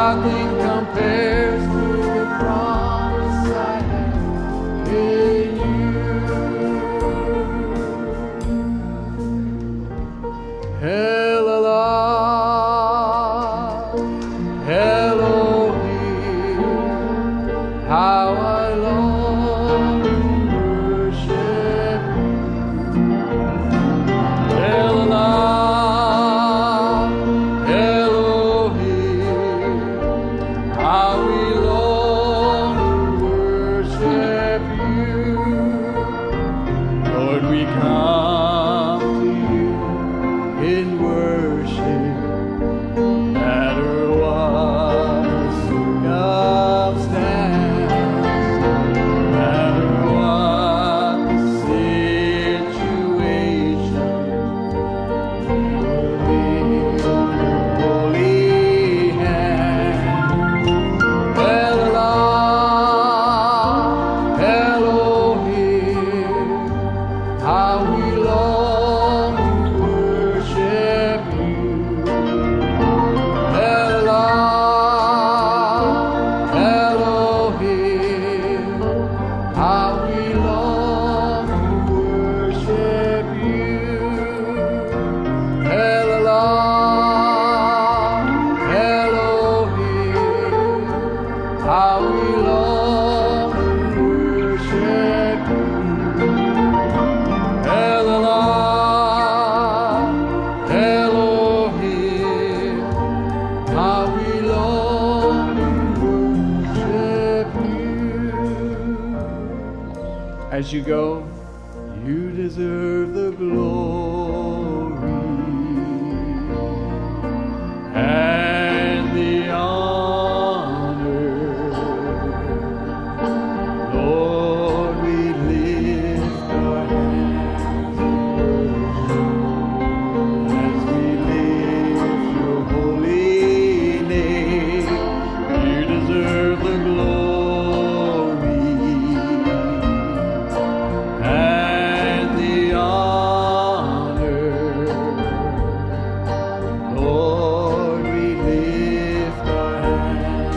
Nothing compares to the promise I have in you. Elohim, how I long to worship you. Elohim, how we long to worship you. Lord, we come to you in worship, no matter what the circumstance, no matter what the situation. We lift your holy hand. Elohim, how we long to worship you. Elohim, how we long to worship you. Elohim, how we long to worship you. Elohim, how we long to worship you. As you go, you deserve the glory and the honor. Lord, we lift our hands as we lift your holy name. You deserve the glory and the honor. Lord, we lift our hands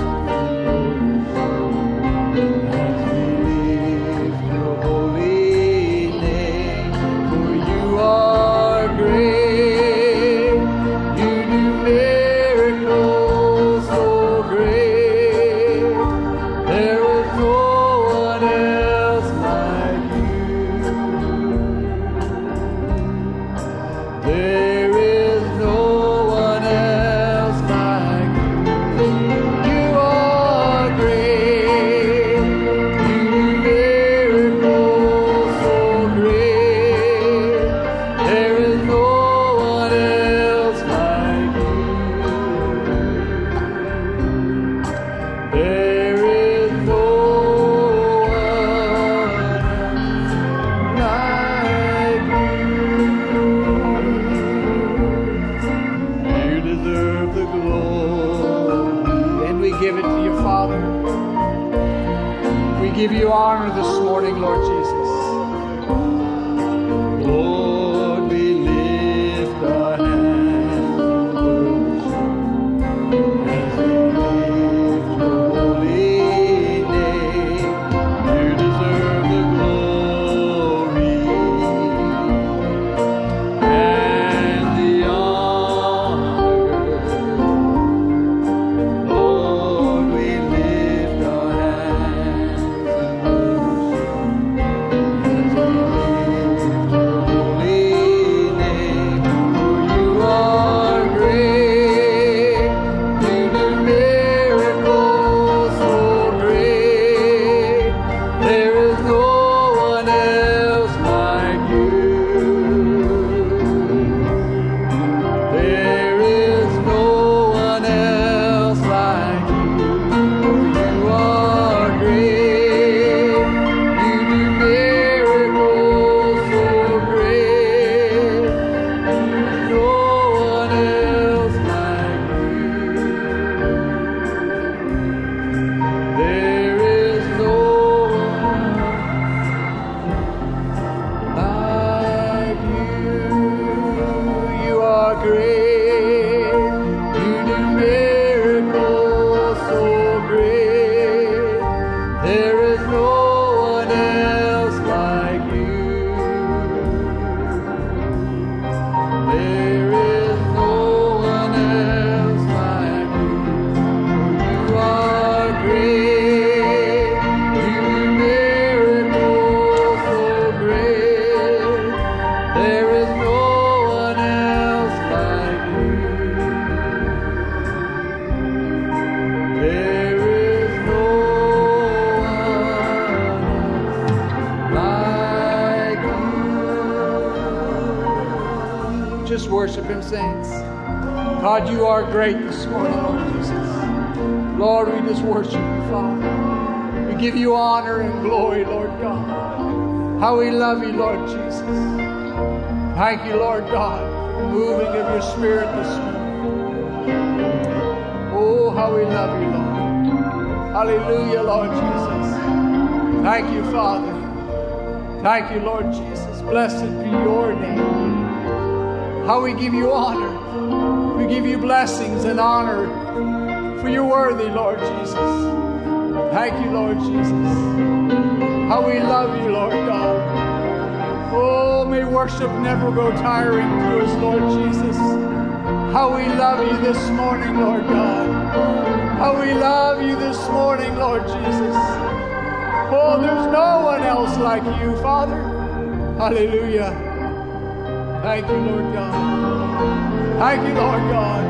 as we lift your holy name. For you are great, you do miracles so great. There is no one else like you. There is no one else like you. You are great. You do miracles so great. There is no one else like you. There is no one like you. You deserve the glory. And we give it to you, Father. We give you honor this morning, Lord Jesus. Lord, we lift our hands as we lift your holy name. You deserve the glory and the honor. Lord, we lift our hands Him, saints. God, you are great this morning, Lord Jesus. Lord, we just worship you, Father. We give you honor and glory, Lord God. How we love you, Lord Jesus. Thank you, Lord God, for the moving of your Spirit this morning. Oh, how we love you, Lord. Hallelujah, Lord Jesus. Thank you, Father. Thank you, Lord Jesus. Blessed be your name. How we give you honor. We give you blessings and honor, for you're worthy, Lord Jesus. Thank you, Lord Jesus. How we love you, Lord God. Oh, may worship never go tiring to us, Lord Jesus. How we love you this morning, Lord God. How we love you this morning, Lord Jesus. Oh, there's no one else like you, Father. Hallelujah. Thank you, Lord God. Thank you, Lord God.